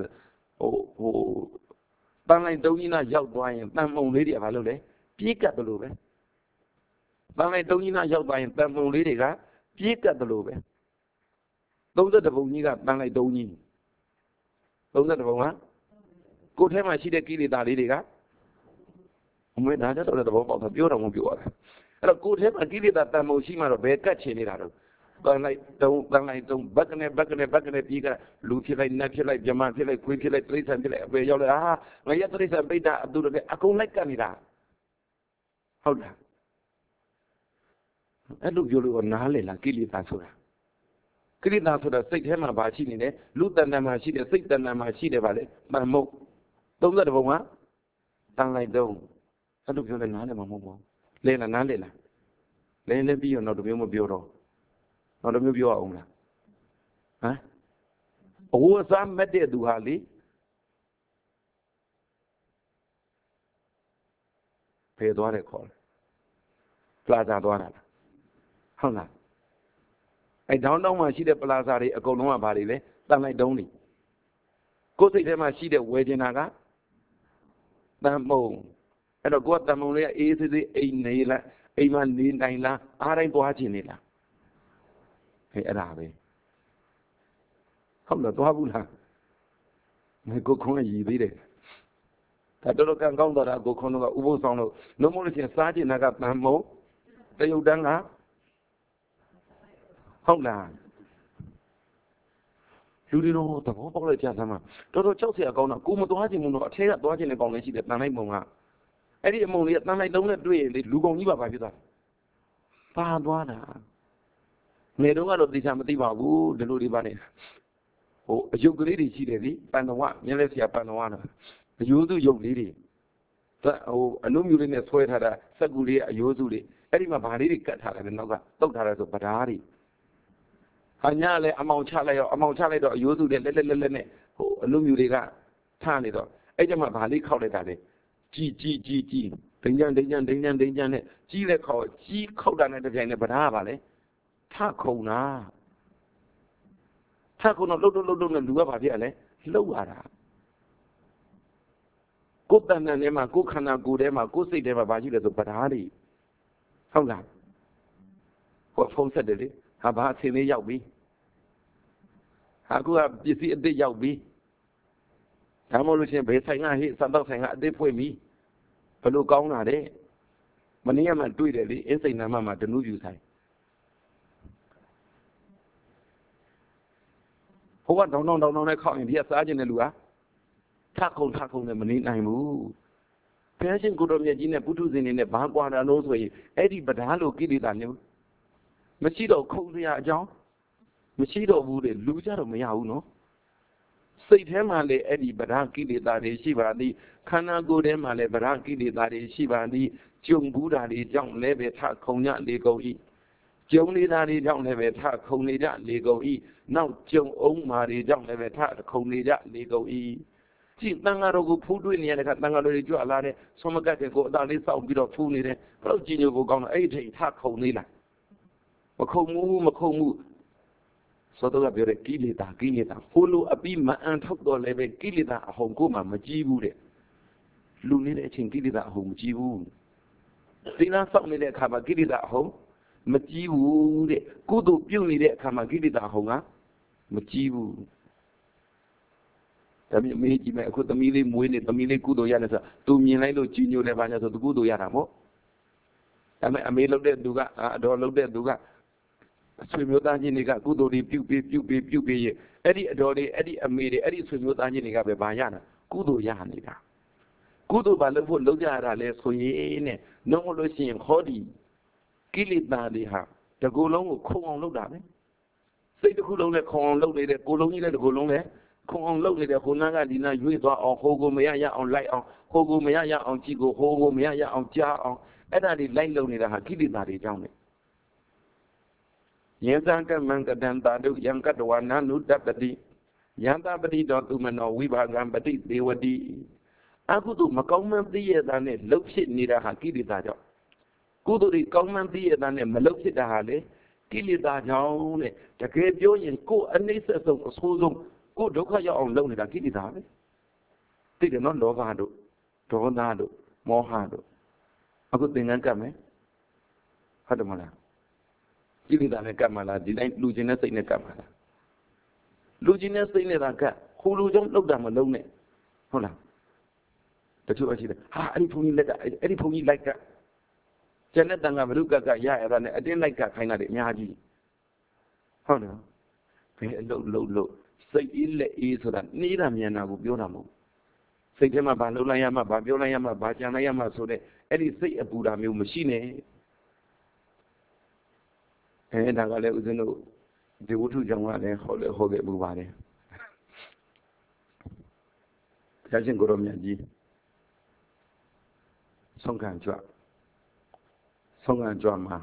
တန်လိုက်တုံးကြီးနာရောက်သွားရင်တန်မုံလေးတွေကဘာလို့လဲပြေးကတ်တယ်လို့ပဲတန်လိုက်တုံးကြီးနာရောက်သွားရင်တန်မုံလေးတွေကပြေးကတ်တယ်လို့ပဲ30ဘုံကြီးကတန်လိုက်တုံးကြီး30ဘုံကကိုယ်ထဲမှာရှိတဲ့ကိလေသာလေးတွေကအမေဒါကြတော့လည်းသဘောပေါက်တာပြောတော့မပြောရတာအဲ့တော့ကိုယ်ထဲမှာကိလေသာတန်မုံရှိမှတော့ဘယ်ကတ်ချင်နေတာတော့တန်လိုက်တုံးဘက်ကနေပြီးကလူဖြစ်လိုက်နတ်ဖြစ်လိုက်ဗြဟ္မာဖြစ်လိုက်ခွေးဖြစ်လိုက်တိရစ္ဆာန်ဖြစ်လိုက်အပေရောက်လိုက်ငါရတိရစ္ဆာန်ပိဋကအတူတူအကုန်လိုက်ကတ်နေတာဟုတ်လားအဲ့လိုပြောလို့နားလေလားကိလေသာဆိုတာကိလေသာဆိုတာစိတ်ထဲမှာဘာရှိနေလဲလူတဏ္ဍာမှာရှိတယ်စိတ်တဏ္ဍာမှာရှိတယ်ဗာလေတန်မုံ30ဘုံကတန်လိုက်တုံးအဲ့လိုပြောလဲနားလေမှာမဟုတ်ဘူးလဲလားနားလေလားလဲပြီးတော့နောက်တစ်မျိုးမပြောတော့နောက်တစ်မျိုးပြောအောင်လားဟမ်အဝတ်စားမက်တဲ့သူဟာလေဖယ်သွားတယ်ခေါ်တယ်ပလာဇာသွားတာလားဟုတ်လားအဲ့ဒေါင်းတောင်းမှာရှိတဲ့ပလာဇာတွေအကုန်လုံးကဘာတွေလဲတန်လိုက်တုံးတွေကိုယ်စိတ်ထဲမှာရှိတဲ့ဝယ်ကျင်တာကတန်မုံအဲ့တော့ကိုယ်ကတန်မုံလေးကအေးသေးအိမ်နေလားအိမ်မှာနေနိုင်လားအားတိုင်းသွားချင်နေလားအဲ့ဒါပဲဟုတ်လားသွားဘူးလားငါကိုခွန်ရည်သေးတယ်ဒါတော့ကံကောင်းတာကိုခွန်တို့ကဥပုသ်ဆောင်လို့လုံးမလို့ချင်းစားကျင်တာကတန်မုံတယုတ်တန်းကဟုတ်လားလူတွေတော့သဘောပေါက်လိုက်ကြသမ်းမှာတော်တော်ကြောက်စရာကောင်းတာကိုမသွားချင်ဘူးတော့အထက်ကသွားချင်တဲ့ကောင်းလေးရှိတယ်တန်လိုက်မုံကအဲ့ဒီအမုံလေးကတန်လိုက်လုံးနဲ့တွေ့ရင်လေလူကုန်ကြီးပါဖြစ်သွားပါသွားတာနေတော့ကတော့သိချာမသိပါဘူးဒီလိုတွေပါနေအယုတ်ကလေးတွေရှိတယ်လေပန်တော်ကမျက်လက်ဆရာပန်တော်ကတော့အယိုးစုယုတ်လေးတွေအနုမြူလေးနဲ့ဆွဲထားတာစက်ကူလေးအယိုးစုလေးအဲ့ဒီမှာဗာလေးတွေကတ်ထားတယ်နောက်ကတုတ်ထားတယ်ဆိုဗဒါးတွေဟာညလည်းအမောင်ချလိုက်ရောအမောင်ချလိုက်တော့အယိုးစုတွေလက်နဲ့အနုမြူတွေကထားနေတော့အဲ့ကျမှဗာလေးခောက်လိုက်တာလေကြီးဒိန်ကြံနဲ့ကြီးလက်ခောက်ကြီးခောက်တာနဲ့တပြိုင်နဲ့ဗဒါးကဗာလေထခုံတာထခုံတော့လှုပ်နဲ့လူကဘာဖြစ်ရလဲလှုပ်ရတာကိုယ်တဏ္ဍာထဲမှာကိုယ်ခန္ဓာကိုယ်ထဲမှာကိုယ်စိတ်ထဲမှာဘာရှိလဲဆိုဗဒါးတွေဟုတ်လားဖုံးဆက်တယ်လေဟာဘာအစင်းလေးရောက်ပြီဟာအခုကပစ္စည်းအစ်စ်ရောက်ပြီဒါမှမဟုတ်လို့ချင်းဘယ်ဆိုင်ကဟိစံတော့ဆိုင်ကအစ်စ်ဖွင့်ပြီဘလို့ကောင်းတာတဲ့မနေ့ကမှတွေ့တယ်လေအင်းစိန်နာမမှာဒနုပြူဆိုင်ဟိုကတောင်းနဲ့ခောက်ရင်ဒီကစားကျင်တဲ့လူကထခုံနဲ့မနေနိုင်ဘူးဘုရားရှင်ကိုတော်မြတ်ကြီးနဲ့ပုထုဇဉ်တွေနဲ့ဘာကွာတာလို့ဆိုရင်အဲ့ဒီဗဒါလို့ကိလေသာမျိုးမရှိတော့ခုံစရာအကြောင်းမရှိတော့ဘူးတဲ့လူကြတော့မရဘူးနော်စိတ်ထဲမှာလေအဲ့ဒီဗရာကိလေသာတွေရှိပါသည်ခန္ဓာကိုယ်ထဲမှာလည်းဗရာကိလေသာတွေရှိပါသည်ကြုံဘူးတာတွေကြောင့်လည်းပဲထခုံညလေကုန်၏ကြုံနေတာတွေကြောင့်လည်းပဲထခုံနေကြလေကုန်၏နောက်ကြုံအောင်မာတွေကြောင့်လည်းပဲထခုံနေကြလေကုန်၏ကြည့်တန်ဃာတော်ကိုဖူးတွေ့နေရတဲ့ခါတန်ဃာတော်တွေကြွလာတဲ့ဆွမ်းမကတ်တဲ့ကိုအသာလေးစောင့်ပြီးတော့ဖူးနေတယ်ဘလို့ကြည်ညိုကိုကောင်းတော့အဲ့ဒီထိထခုံနေလားမခုံမှုသောတော့ပြောတဲ့ကိလေသာဟိုလိုအပြီးမအန်ထောက်တော့လည်းပဲကိလေသာအဟုန်ကိုမှမကြည့်ဘူးတဲ့လူနေတဲ့အချိန်ကိလေသာအဟုန်မကြည့်ဘူးသီလစောင့်နေတဲ့အခါမှာကိလေသာအဟုန်မကြည့်ဘူးတဲ့ကုသိုလ်ပြုနေတဲ့အခါမှာကိလေသာအဟုန်ကမကြည့်ဘူးဒါပေမဲ့ကြည့်မယ်အခုသမီးလေးမွေးနေသမီးလေးကုသိုလ်ရတယ်ဆိုသူမြင်လိုက်လို့ကြည်ညိုတယ်ဘာညာဆိုသူကုသိုလ်ရတာပေါ့ဒါပေမဲ့အမေလုပ်တဲ့သူကအတော်လုပ်တဲ့သူကဆွေမျိုးသားချင်းတွေကကုသိုလ်တွေပြုပေးရဲ့အဲ့ဒီအတော်တွေအဲ့ဒီအမေတွေအဲ့ဒီဆွေမျိုးသားချင်းတွေကပဲဘာရတာကုသိုလ်ရနေတာကုသိုလ်ဘာလို့ဖို့လုပ်ကြရတာလဲဆိုရင်နဲ့နှုတ်လို့ရှိရင်ခေါ်ဒီကိလေသာတွေဟာတကူလုံးကိုခုံအောင်လုပ်တာပဲစိတ်တစ်ခုလုံးနဲ့ခုံအောင်လုပ်နေတဲ့ကိုယ်လုံးကြီးလည်းတကူလုံးနဲ့ခုံအောင်လုပ်နေတဲ့ခုနကဒီနာရွေ့သွားအောင်ဟိုကိုမရရအောင်လိုက်အောင်ဟိုကိုမရရအောင်ကြည့်ကိုဟိုကိုမရရအောင်ကြားအောင်အဲ့ဒါတွေလိုက်လုပ်နေတာဟာကိလေသာတွေကြောင့်လေယေသံကမံကတံတာတုယံကတဝနာနုတပတိယံတပတိတော်သူမနောဝိဘာဂံပတိဒေဝတိအခုသူမကောင်းမှန်းသိရတာနဲ့လှုပ်ဖြစ်နေတာဟာကိလေသာကြောင့်ကုသိုလ်တွေကောင်းမှန်းသိရတာနဲ့မလှုပ်ဖြစ်တာဟာလေကိလေသာကြောင့်တဲ့တကယ်ပြောရင်ကိုယ်အနှိမ့်ဆက်ဆုံးအဆိုးဆုံးကိုယ်ဒုက္ခရောက်အောင်လုပ်နေတာကိလေသာပဲသိတယ်နော်လောဘတို့ဒေါသတို့မောဟတို့အခုသင်္ကန်းကပ်မယ်ဟုတ်တယ်မလားကိလေသာနဲ့ကပ်မှလားဒီတိုင်းလူချင်းနဲ့စိတ်နဲ့ကပ်မှလားလူချင်းနဲ့စိတ်နဲ့သာကပ်ဟိုလူကြောင့်လှုပ်တာမလုံးနဲ့ဟုတ်လားတချို့အရှိတယ်ဟာအဲ့ဒီဘုန်းကြီးလက်ကအဲ့ဒီဘုန်းကြီးလိုက်ကကျန်တဲ့တန်ခါဘလူကကရရတာနဲ့အတင်းလိုက်ကခိုင်းတာတွေအများကြီးဟုတ်တယ်ဘယ်အလုပ်စိတ်အေးလက်အေးဆိုတာနေတာမြန်တာကိုပြောတာမဟုတ်စိတ်ထဲမှာဘာလှုပ်လိုက်ရမှဘာပြောလိုက်ရမှဘာကြံလိုက်ရမှဆိုတဲ့အဲ့ဒီစိတ်အပူတာမျိုးမရှိနဲ့ဒါကလည်းဦးဇင်းတို့ဒီဝတ္ထုကြောင့်ကလည်းဟောခဲ့မှုပါတယ်ဘုရားရှင်ကိုရောမြတ်ကြီးဆုံးခံကြွမှာ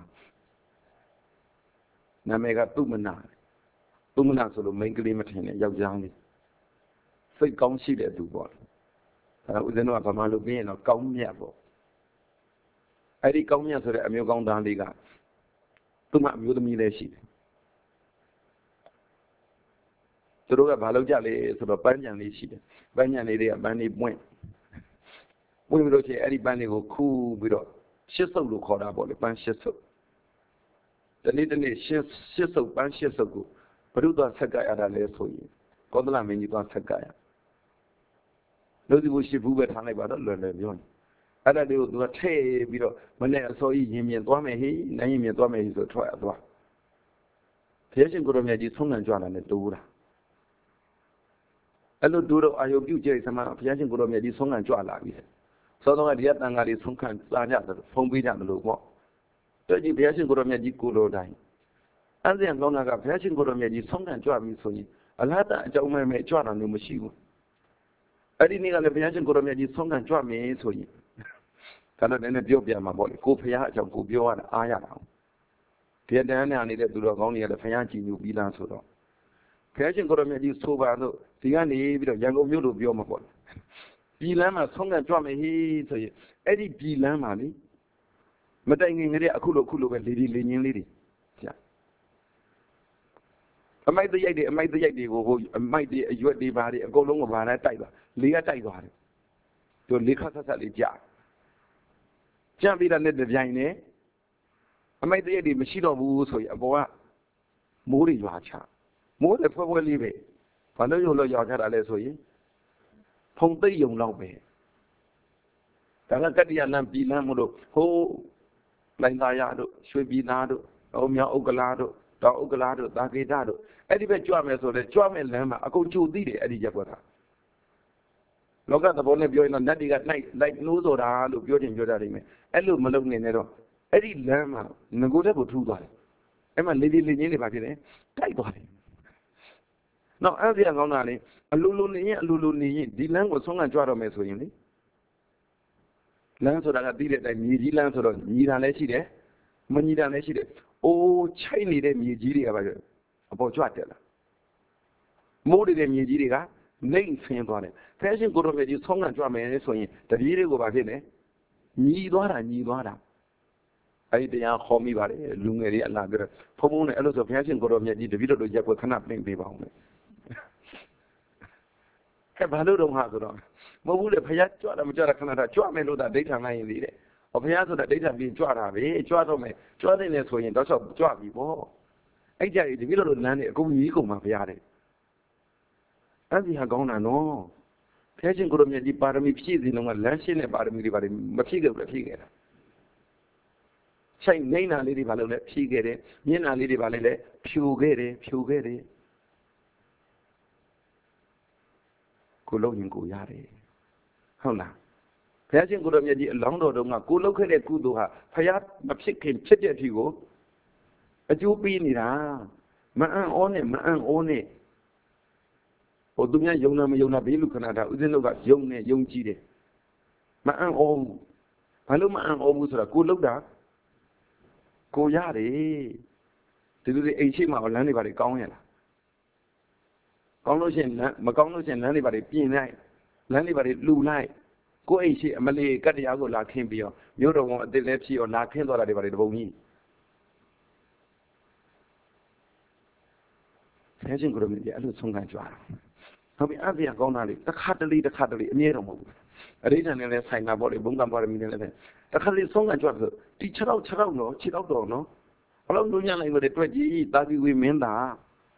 နာမည်ကသုမနာဆိုလို့မိန်းကလေးမထင်နဲ့ယောက်ျားလေးစိတ်ကောင်းရှိတဲ့သူပေါ့အဲဦးဇင်းတို့ကဗမာလိုပြရင်တော့ကောင်းမြတ်ပေါ့အဲ့ဒီကောင်းမြတ်ဆိုတဲ့အမျိုးကောင်းသားလေးကသူ့မှာအမျိုးသမီးလည်းရှိတယ်သူတို့ကဘာလုပ်ကြလဲဆိုတော့ပန်းညံလေးရှိတယ်ပန်းညံလေးတွေကပန်းလေးပွင့်ပြီးတော့ချင်းအဲ့ဒီပန်းလေးကိုခူးပြီးတော့ရှစ်ဆုပ်လို့ခေါ်တာပေါ့လေပန်းရှစ်ဆုပ်တနေ့ရှစ်ဆုပ်ပန်းရှစ်ဆုပ်ကိုဘုရုသွားဆက်ကရတာလဲဆိုရင်ကောသလမင်းကြီးသွားဆက်ကရလို့ဒီကိုရှိဘူးပဲထားလိုက်ပါတော့လွယ်ပြောနေအဲ့ဒါလေးကိုသူကထည့်ပြီးတော့မနဲ့အစောကြီးရင်မြင်သွားမယ်ဟိနိုင်ရင်မြင်သွားမယ်ဟိဆိုထွက်ရသွားဘုရားရှင်ကိုရောမြတ်ကြီးဆုံးခံကြွလာတယ်တိုးတာအဲ့လိုတိုးတော့အာယုပြုကြိတ်စမှာဘုရားရှင်ကိုရောမြတ်ကြီးဆုံးခံကြွလာပြီစောစောကဒီကတန်ဃာတွေဆုံးခံစားကြတယ်ဖုံးပေးကြတယ်လို့ပေါ့တော်ကြီးဘုရားရှင်ကိုရောမြတ်ကြီးကိုလိုတိုင်းအဲ့ဒီကောင်းတာကဘုရားရှင်ကိုရောမြတ်ကြီးဆုံးခံကြွပြီဆိုရင်အလားတအကြောင်းမဲ့ကြွတာမျိုးမရှိဘူးအဲ့ဒီနေ့ကလည်းဘုရားရှင်ကိုရောမြတ်ကြီးဆုံးခံကြွမယ်ဆိုရင်ဒါတော့လည်းပြောပြမှာပေါ့လေကိုဘုရားအကြောင်းကိုပြောရတာအားရတာဘုရားတရားနဲ့နေတဲ့သူတော်ကောင်းတွေကလည်းဘုရားကြည်ညိုပြီးလားဆိုတော့ဘုရားရှင်ကိုရောမြတ်ကြီးဆိုပါတော့ဒီကနေပြီးတော့ရန်ကုန်မြို့လို့ပြောမှာပေါ့ပြည်လမ်းမှာဆုံးခံကြွမယ်ဟိဆိုရင်အဲ့ဒီပြည်လမ်းမှာလေမတိုင်ခင်ကလေးအခုလိုပဲလေညင်းလေးတွေကြာအမိုက်တရိုက်တွေကိုဟိုအမိုက်တွေအရွက်တွေဘာတွေအကုန်လုံးကဘာလဲတိုက်သွားလေကတိုက်သွားတယ်သူလေခါဆက်လေးကြာကြံပြီးတာနဲ့တပြိုင်နဲ့အမိုက်တရိုက်တွေမရှိတော့ဘူးဆိုရင်အပေါ်ကမိုးတွေရွာချမိုးလည်းဖွဲလေးပဲဘာလို့ရွာချတာလဲဆိုရင်ဖုံသိပ်ယုံတော့ပဲဒါကကတ္တရလမ်းပြည်လမ်းမလို့ဟိုးလိုင်သာယာတို့ရွှေပြည်သားတို့မြောက်ဥက္ကလာတို့တောင်ဥက္ကလာတို့တာကေတတို့အဲ့ဒီပဲကြွမယ်ဆိုတော့ကြွမယ်လမ်းမှာအကုန်ကြိုသိတယ်အဲ့ဒီရက်ွက်ကလောကသဘောနဲ့ပြောရင်တော့နတ်တွေကလိုက်နှိုးဆိုတာလို့ပြောတယ်မယ်အဲ့လိုမလုပ်နေနဲ့တော့အဲ့ဒီလမ်းမှာငကိုတက်ကိုထူးသွားတယ်အဲ့မှာလေညင်းတွေပါဖြစ်တယ်တိုက်သွားတယ်နောက်အဲ့ဒီကောင်းတာလေအလိုလိုနေရင်ဒီလမ်းကိုဆုံးခံကြွတော့မယ်ဆိုရင်လေလမ်းဆိုတာကသိတဲ့အတိုင်းမြေကြီးလမ်းဆိုတော့ညီတာလည်းရှိတယ်မညီတာလည်းရှိတယ်အိုးချိုက်နေတဲ့မြေကြီးတွေကပါအပေါ်ကြွတက်လာမိုးတဲ့မြေကြီးတွေကနှိမ့်ဆင်းသွားတယ်ဖဲရှင်ကိုတော်မြတ်ကြီးဆုံးခံကြွမယ်ဆိုရင်တပည့်တွေကိုပါဖြစ်နေညီသွားတာအဲ့ဒီတရားခေါ်မိပါတယ်လူငယ်တွေအလားပြောဖုံဖုံနဲ့အဲ့လိုဆိုဘုရားရှင်ကိုတော်မြတ်ကြီးတပည့်တော်ရက်ွယ်ခဏပြင်ပေးပါဦးမယ်ဟဲ့ဘာလို့တော့ဟာဆိုတော့မဟုတ်ဘူးလေဘုရားကြွတာမကြွတာခဏတာကြွမယ်လို့သာဒိဋ္ဌာန်လိုက်ရင်လေတဲ့ဘုရားဆိုတာဒိဋ္ဌာန်ပြီးကြွတာပဲကြွတော့မယ်ကြွတဲ့နေဆိုရင်တော့ချောက်ကြွပြီပေါ့အဲ့ကြတပည့်တော်လမ်းနေအကုန်ကြီးကုန်မှာဘုရားတဲ့အဲ့ဒီဟာကောင်းတာနော်ဘုရားရှင်ကိုတော်မြတ်ကြီးပါရမီဖြည့်စီလုံးကလမ်းရှင်းတဲ့ပါရမီတွေပါတယ်မဖြည့်ခဲ့ဘူးဖြည့်ခဲ့တာဆိုင်နေတာလေးတွေဘာလို့လဲဖြည့်ခဲ့တယ်မျက်နှာလေးတွေဘာလဲဖြူခဲ့တယ်ကိုလုံးရင်ကိုရတယ်ဟုတ်လားဘုရားရှင်ကိုတော်မြတ်ကြီးအလောင်းတော်တုန်းကကိုလှုပ်ခဲ့တဲ့ကုသိုလ်ဟာဘုရားမဖြစ်ခင်ဖြစ်တဲ့အထိကိုအကျိုးပေးနေတာမအံ့ဩနဲ့ဟိုသူများယုံနာမယုံနာဘေးလူခဏတာဥစဉ်တို့ကယုံနဲ့ယုံကြည်တယ်မအံ့ဩဘူးဘာလို့မအံ့ဩဘူးဆိုတာကိုလှုပ်တာကိုရတယ်ဒီလိုတွေအိမ်ရှိမှလမ်းတွေပါတွေကောင်းရလားကောင်းလို့ရှိရင်မကောင်းလို့ရှိရင်လမ်းတွေပါတွေပြင်လိုက်လမ်းတွေပါတွေလှူလိုက်ကိုအိမ်ရှိအမလေးကတရားကိုလာခင်းပြီးတော့မြို့တော်ကအစ်စ်လဲဖြည့်အောင်လာခင်းသွားတာတွေပါတွေတပုံကြီးဆဲချင်းကိုရမီအဲ့လိုဆုံးခံကြွားတာဟုတ်ပြီအပြည့်ကောင်းတာလေတစ်ခါတလေအမြဲတော့မဟုတ်ဘူးအရိဋ္ဌာန်နဲ့လည်းဆိုင်တာပေါ့လေဘုံကံပါရမီနဲ့လည်းတစ်ခါလေဆုံးခံကြွားဆိုဒီ6တော့နော်6တော့နော်ဘလို့ညညလိုက်လို့တွေ့ကြည့်တာပြီးဝေမင်းသား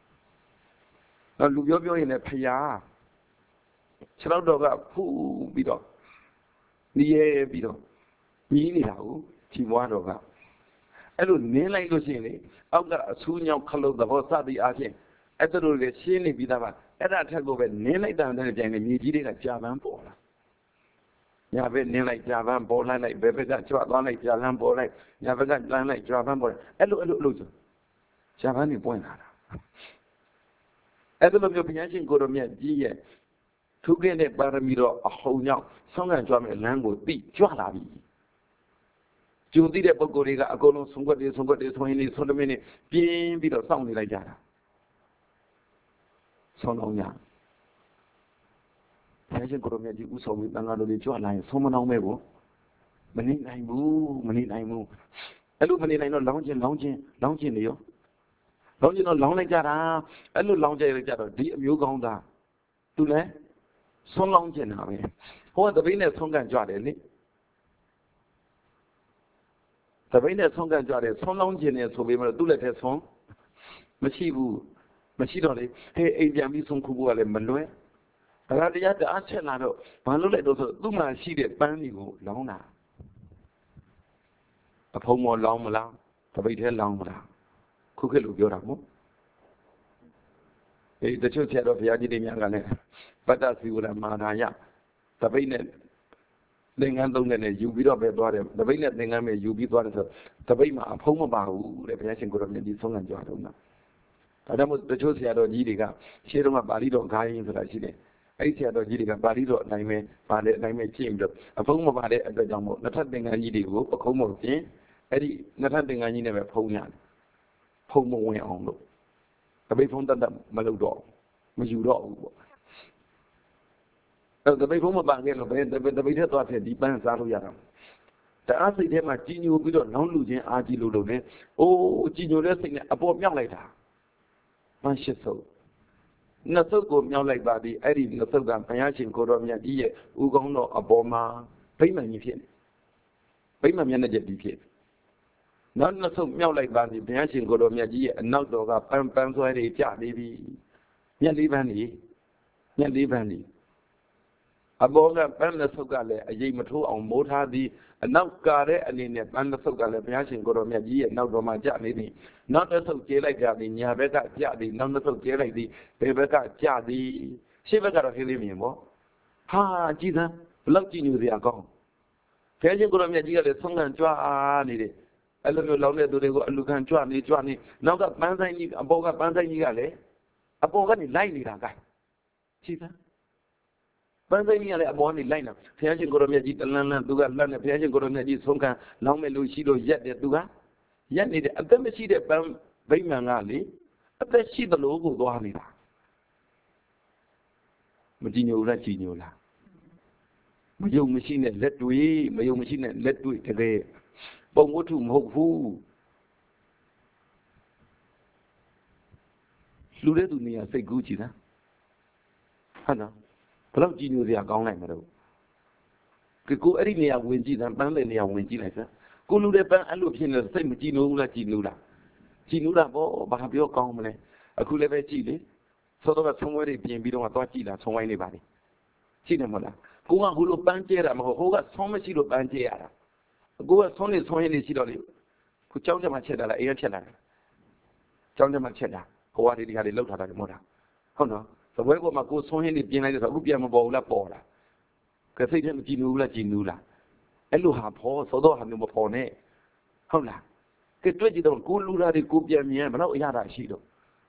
လူပြောရင်လည်းဖျား6တော့ကဖူးပြီးတော့နီးရဲပြီးတော့ညီးနေတာကိုခြိမွားတော့ကအဲ့လိုနင်းလိုက်လို့ရှိရင်လေအောက်ကအဆူးညောင်းခလုတ်သဘောစသည်အားဖြင့်အဲ့ဒါလိုလေရှင်းနေပြီးသားပါအဲ့ဒါထက်ကိုပဲနင်းလိုက်တာနဲ့ပြန်နေမြေကြီးတွေကကြာပန်းပေါ်လာညာဘက်နင်းလိုက်ကြာပန်းပေါ်လိုက်ဘယ်ဘက်ကကြွသွားလိုက်ကြာပန်းပေါ်လိုက်ညာဘက်ကလမ်းလိုက်ကြာပန်းပေါ်လိုက်အဲ့လိုဆိုကြာပန်းတွေပွင့်လာတာအဲ့လိုမျိုးဘုရားရှင်ကိုတော်မြတ်ကြီးရဲ့ထုခင်းတဲ့ပါရမီတော်အဟုန်ကြောင့်ဆောင်းခံကြွမယ်လမ်းကိုတိကြွလာပြီကျုံသိတဲ့ပုဂ္ဂိုလ်တွေကအကုန်လုံးဆုံးခွက်တွေဆိုရင်နေဆုံးတမင်းနေပြင်းပြီးတော့စောင့်နေလိုက်ကြတာဆုံးတော့ညဘုရားရှင်ကိုတော်မြတ်ကြီးဥဆောင်ပြီးတန်ခါတော်တွေကြွလာရင်ဆုံးမနှောင်းပဲကိုမနေနိုင်ဘူးအဲ့လိုမနေနိုင်တော့လောင်းခြင်းနေရောလောင်းခြင်းတော့လောင်းလိုက်ကြတာအဲ့လိုလောင်းကြရကြတော့ဒီအမျိုးကောင်းသားသူလည်းဆုံးလောင်းခြင်းတာပဲဟိုကတပိနဲ့ဆုံးကန်ကြွတယ်လေတပိနဲ့ဆုံးကန်ကြွတယ်ဆုံးလောင်းခြင်းနေဆိုပြီးမှသူ့လက်ထဲဆုံးမရှိတော့လေဟဲ့အိမ်ပြန်ပြီးဆုံးခုဖို့ကလည်းမလွယ်ဒါကတရားတအားချက်လာတော့ဘာလို့လဲတော့ဆိုသူ့မှာရှိတဲ့ပန်းတွေကိုလောင်းတာအဖုံမော်လောင်းမလားတပိထဲလောင်းမလားခုခေတ်လိုပြောတာမို့တချို့ဆရာတော်ဘုရားကြီးတွေများကလည်းပတ္တစီဝရမာနာယတပိနဲ့သင်္ကန်းသုံးနဲ့ယူပြီးတော့ပဲသွားတယ်တပိနဲ့သင်္ကန်းပဲယူပြီးသွားတယ်ဆိုတပိမှာအဖုံးမပါဘူးတဲ့ဘုရားရှင်ကိုတော်မြတ်ကြီးဆုံးခံကြွတော့တာဒါကြောင့်မို့တချို့ဆရာတော်ကြီးတွေကရှင်းတော့ကပါဠိတော်ဂါယင်းဆိုတာရှိတယ်အဲ့ဒီဆရာတော်ကြီးတွေကပါဠိတော်အတိုင်းပဲပါတဲ့အတိုင်းပဲကြည့်ပြီးတော့အဖုံးမပါတဲ့အတွက်ကြောင့်မို့နှစ်ထပ်သင်္ကန်းကြီးတွေကိုပခုံးမပြင်အဲ့ဒီနှစ်ထပ်သင်္ကန်းကြီးနဲ့ပဲဖုံးရတယ်ဖုံးမဝင်အောင်လို့တပိဖုံးတတ်မလုပ်တော့မယူတော့ဘူးပေါ့အဲ့တပိဖုံးမပန်ခဲ့လို့ပဲတပိထက်သွားဖြစ်ဒီပန်းစားလို့ရတာတအားစိတ်ထဲမှာကြီးညိုပြီးတော့လောင်းလူချင်းအားကြီးလို့လေအိုးကြီးညိုတဲ့စိတ်နဲ့အပေါ်မြောက်လိုက်တာမရှစ်စုပ်နှစ်စုပ်ကိုမြောက်လိုက်ပါသည်အဲ့ဒီနှစ်စုပ်ကဘုရားရှင်ကိုတော်မြတ်ကြီးရဲ့ဥကောင်းတော်အပေါ်မှာဗိမာန်ကြီးဖြစ်နေဗိမာန်မျက်နှာကျက်ကြီးဖြစ်နောက်နှစ်ဆုပ်မြောက်လိုက်ပါသည်ဘုရားရှင်ကိုတော်မြတ်ကြီးရဲ့အနောက်တော်ကပန်းဆွဲတွေကြနေပြီမျက်လေးပန်းအပေါ်ကပန်းနှစ်ဆုပ်ကလည်းအရေးမထိုးအောင်မိုးထားသည်အနောက်ကားတဲ့အနေနဲ့ပန်းနှစ်ဆုပ်ကလည်းဘုရားရှင်ကိုတော်မြတ်ကြီးရဲ့နောက်တော်မှာကြနေသည်နောက်တစ်ဆုပ်ကျဲလိုက်ကြသည်ညာဘက်ကကြသည်နောက်တစ်ဆုပ်ကျဲလိုက်သည်ဘယ်ဘက်ကကြသည်ရှေ့ဘက်ကတော့ဟင်းလေးမြင်ပေါ့ဟာကြည်စမ်းဘလောက်ကြည်ညိုစရာကောင်းဘုရားရှင်ကိုတော်မြတ်ကြီးကလည်းဆုံးခံကြွားနေတယ်အဲ့လိုမျိုးလောင်းတဲ့သူတွေကိုအလူခံကြွနေနောက်ကပန်းဆိုင်ကြီးအပေါ်ကပန်းဆိုင်ကြီးကလည်းအပေါ်ကနေလိုက်နေတာကဲကြည့်သားပန်းသိကြီးကလည်းအပေါ်ကနေလိုက်နေဘုရားရှင်ကိုရမြတ်ကြီးတလန်းလန်းသူကလှမ်းနေဘုရားရှင်ကိုရမြတ်ကြီးဆုံးခံလောင်းမဲ့လို့ရှိလို့ရက်တယ်သူကရက်နေတယ်အသက်မရှိတဲ့ပန်းဗိမာန်ကလေအသက်ရှိသလိုကိုသွားနေတာမကြည်ညိုလားကြည်ညိုလားမယုံမရှိနဲ့လက်တွေ့မယုံမရှိနဲ့လက်တွေ့တကယ်ပုံဝတ္ထုမဟုတ်ဘူးလူတဲ့သူနေရာစိတ်ကူးကြည့်သားဟုတ်နော်ဘယ်တော့ကြည်ညိုစရာကောင်းလိုက်မလို့ကိုအဲ့ဒီနေရာဝင်ကြည့်သားပန်းတဲ့နေရာဝင်ကြည့်လိုက်စမ်းကိုလူတဲ့ပန်းအဲ့လိုဖြစ်နေစိတ်မကြည်ညိုဘူးလားကြည်ညိုလားကြည်ညိုတာပေါ့ဘာပြောကောင်းမလဲအခုလည်းပဲကြည့်လေသောတော့ဆုံးဝဲတွေပြင်ပြီးတော့သွားကြည့်လာဆုံးဝိုင်းနေပါလေကြည့်တယ်မဟုတ်လားကိုကဟိုလိုပန်းကျဲတာမဟုတ်ဟိုကဆုံးမရှိလို့ပန်းကျဲရတာကိုကဆုံးနေဆုံးရင်းနေရှိတော့လေကိုကြောင်းကြမှာချက်တာလားအေးရချက်လာတယ်ကြောင်းကြမှာချက်တာဟိုကဒီဟာတွေလောက်ထားတာမဟုတ်လားဟုတ်နော်သပွဲပေါ်မှာကိုဆုံးရင်းနေပြင်လိုက်တော့အခုပြန်မပေါ်ဘူးလားပေါ်လားကဲစိတ်ထဲမကြည်နူးဘူးလားကြည်နူးလားအဲ့လိုဟာဖောသောတော့ဟာမျိုးမဖော်နဲ့ဟုတ်လားကဲတွေ့ကြည့်တော့ကိုလူသားတွေကိုပြန်မြင်ဘယ်တော့အရတာရှိတော့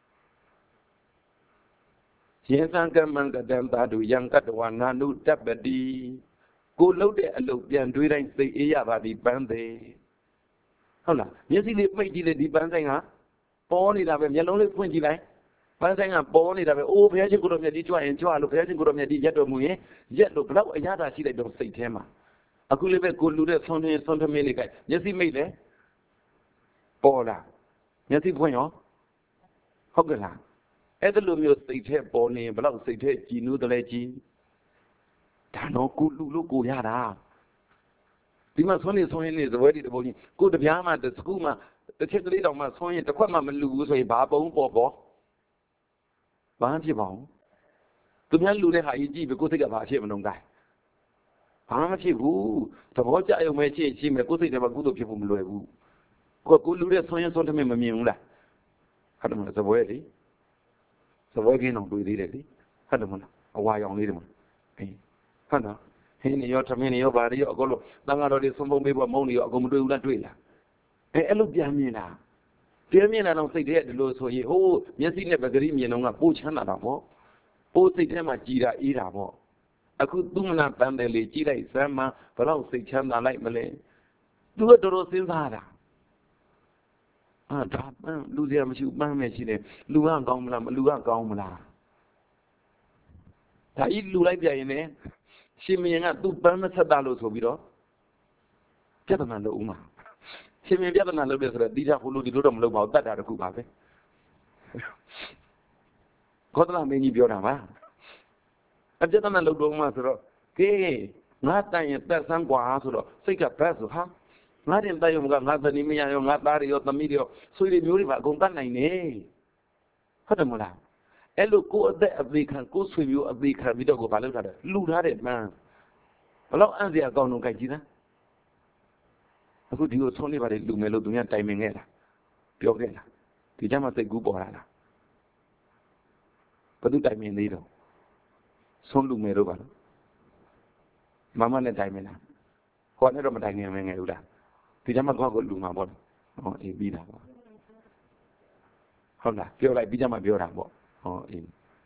ယေသံကမံကတံသာတုယံကတဝနာနုတပ္ပတိကိုလှုပ်တဲ့အလုပ်ပြန်တွေးတိုင်းစိတ်အေးရပါသည်ပန်းသေးဟုတ်လားမျက်စိလေးပိတ်ကြည့်လေဒီပန်းဆိုင်ကပေါ်နေတာပဲမျက်လုံးလေးဖွင့်ကြည့်လိုက်ပန်းဆိုင်ကပေါ်နေတာပဲအိုးဘုရားရှင်ကိုတော်မြတ်ကြီးကြွရင်ကြွလို့ဘုရားရှင်ကိုတော်မြတ်ကြီးရက်တော်မူရင်ရက်လို့ဘယ်တော့အရသာရှိလိုက်တော့စိတ်ထဲမှာအခုလေးပဲကိုလူတဲ့ဆွန်းထမင်းလေးကမျက်စိမိတ်လေပေါ်လာမျက်စိဖွင့်ရောဟုတ်ကဲ့လားအဲ့ဒါလိုမျိုးစိတ်ထဲပေါ်နေဘယ်တော့စိတ်ထဲကြည်နူးတယ်လဲကြည်ဒါတော့ကိုလူလို့ကိုရတာဒီမှာဆွန်းနေသပွဲဒီတပုံကြီးကိုတပြားမှတစ်ခုမှတစ်ချက်ကလေးတောင်မှဆွန်းရင်တစ်ခွက်မှမလူဘူးဆိုရင်ဘာပုံပေါ်ဘာဖြစ်ပါအောင်သူများလူတဲ့ဟာကြီးကြည့်ပြီးကိုစိတ်ကဘာဖြစ်မလုံးတိုင်းဘာမှမဖြစ်ဘူးသဘောကျရုံပဲရှိမယ်ကိုစိတ်ထဲမှာကုသိုလ်ဖြစ်ဖို့မလွယ်ဘူးကိုလူတဲ့ဆွန်းထမင်းမမြင်ဘူးလားဟုတ်တယ်မလားသပွဲလေသပွဲကင်းအောင်တွေ့သေးတယ်လေဟုတ်တယ်မလားအဝါရောင်လေးတယ်မလားအေးဟုတ်နော်ဟင်းနေရောထမင်းနေရောဗာတွေရောအကုန်လုံးတန်ဃာတော်တွေသုံးပုံပေးဖို့မုန်းနေရောအကုန်မတွေ့ဘူးလားတွေ့လားအဲ့လိုပြန်မြင်တာပြန်မြင်လာတော့စိတ်ထဲဒီလိုဆိုရင်ဟိုးမျက်စိနဲ့ပဂရိမြင်တော့ကပိုးချမ်းသာတာပေါ့ပိုးစိတ်ထဲမှာကြည်တာအေးတာပေါ့အခုသူမနာပန်းတယ်လေကြည်လိုက်စမ်းမှဘယ်တော့စိတ်ချမ်းသာလိုက်မလဲသူကတော်တော်စဉ်းစားတာဒါပန်းလူစရာမရှိဘူးပန်းမယ်ရှိတယ်လူကကောင်းမလားမလူကကောင်းမလားဒါဤလူလိုက်ပြန်ရင်လည်းရှင်မင်းကသူ့ပန်းမဆက်တာလို့ဆိုပြီးတော့ပြဿနာလို့ဦးမှာရှင်မင်းပြဿနာလုပ်တယ်ဆိုတော့တိကျဟိုလိုဒီလိုတော့မလုပ်ပါဘူးတတ်တာတခုပါပဲခေါသလမင်းကြီးပြောတာပါအပြဿနာလုပ်တော့မှဆိုတော့ကဲငါတန်ရင်တက်ဆန်းกว่าဆိုတော့စိတ်ကဘတ်ဆိုဟာငါတင်တိုက်ရုံကငါသမီးမရရောငါသားတွေရောသမီးတွေရောဆွေတွေမျိုးတွေပါအကုန်တတ်နိုင်နေဟုတ်တယ်မလားအဲ့လိုကိုယ်အသက်အသေးခံကိုယ်ဆွေမျိုးအသေးခံပြီးတော့ကိုဘာလုပ်ထားတယ်လှူထားတဲ့မှန်းဘလောက်အံ့စရာကောင်းတော့ကြိုက်ကြည့်သားအခုဒီကိုဆုံးနေပါလေလူမယ်လို့သူများတိုင်ပင်ခဲ့တာပြောခဲ့တာဒီကြမှာစိတ်ကူးပေါ်လာတာဘသူတိုင်ပင်သေးတော့ဆုံးလူမယ်လို့ပါလို့မမနဲ့တိုင်ပင်တာဟောနဲ့တော့မတိုင်ငယ်မယ်ငယ်ဘူးလားဒီကြမှာကိုလူမှာပေါ့ဟောအေးပြီးတာပေါ့ဟုတ်လားပြောလိုက်ပြီးကြမှာပြောတာပေါ့ဟောအေး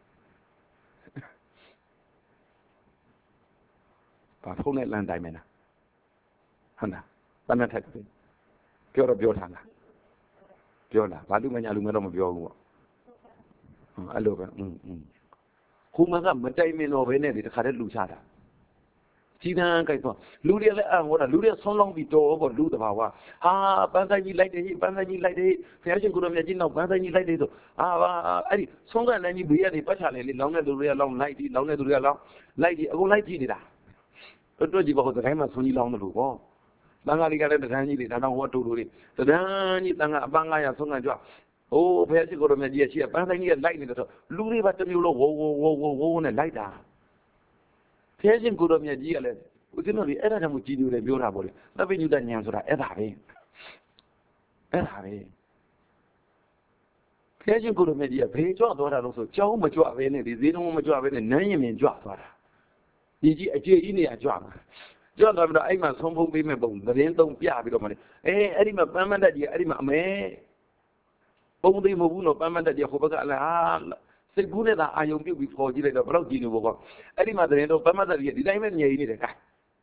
ဘာဖုန်းနဲ့လမ်းတိုင်မယ်လားဟုတ်လားတမ်းထက်တယ်ပြောတော့ပြောထားလားပြောလားဘာလူမညာလူမဲတော့မပြောဘူးပေါ့အဲ့လိုပဲခုမှကမတိုင်မင်တော့ဘဲနဲ့ဒီတခါတည်းလူချတာကြီးတန်းကြိုက်တော့လူတွေလည်းဟောတာလူတွေဆုံးလောင်းပြီးတော့ပေါ့လူတဘာဝဟာပန်းဆိုင်ကြီးလိုက်တယ်ပန်းဆိုင်ကြီးလိုက်တယ်ဖျားရှင်ကိုရမြတ်ကြီးနောက်ပန်းဆိုင်ကြီးလိုက်တယ်ဆိုအဲ့ဒီဆုံးကလမ်းကြီးဘေးကနေပတ်ချလေလေလောင်းတဲ့လူတွေကလောင်းလိုက်ဒီလောင်းတဲ့လူတွေကလောင်းလိုက်ဒီအကုန်လိုက်ကြည့်နေတာတို့ကြည့်ပါဦးတိုင်းမှာဆုံးကြီးလောင်းတယ်လို့ပေါ့တန်ခါလေးကလည်းတန်းကြီးတွေဒါတော့ဟောတူတူတွေတန်းကြီးတန်ခါအပန်း900ဆုံးကကြွအိုးဖျားရှင်ကိုရမြတ်ကြီးရဲ့ရှိပန်းဆိုင်ကြီးကလိုက်နေတော့လူတွေပါတစ်မျိုးလုံးဝုန်းနဲ့လိုက်တာဖျားရှင်ကိုရမြတ်ကြီးကလည်းဦးဇင်းတို့ဒီအဲ့ဒါကြောင့်ကြည်ညိုတယ်ပြောတာပေါ့လေသဗ္ဗညုတဉာဏ်ဆိုတာအဲ့ဒါပဲဖျားရှင်ကိုရမြတ်ကြီးကဘေးကြွသွားတာလို့ဆိုကြောင်းမကြွပဲနဲ့ဒီဈေးလုံးမကြွပဲနဲ့နန်းရင်မြင်ကြွသွားတာဒီကြီးအကျေကြီးနေရကြွမှာကြွသွားပြီးတော့အဲ့မှာဆုံးဖုံးပေးမဲ့ပုံသတင်းသုံးပြပြီးတော့မှလေအဲ့ဒီမှာပန်းမတ်တက်ကြီးအဲ့ဒီမှာအမဲပုံသေးမဟုတ်ဘူးနော်ပန်းမတ်တက်ကြီးဟိုဘက်ကလည်းစိတ်ကူးနဲ့သာအာယုံပြုတ်ပြီးခေါ်ကြည့်လိုက်တော့ဘယ်တော့ကြည့်နေဖို့ကောအဲ့ဒီမှာတရင်တော့ပမတ်တကြီးဒီတိုင်းပဲငြိမ်နေတယ်ကဲ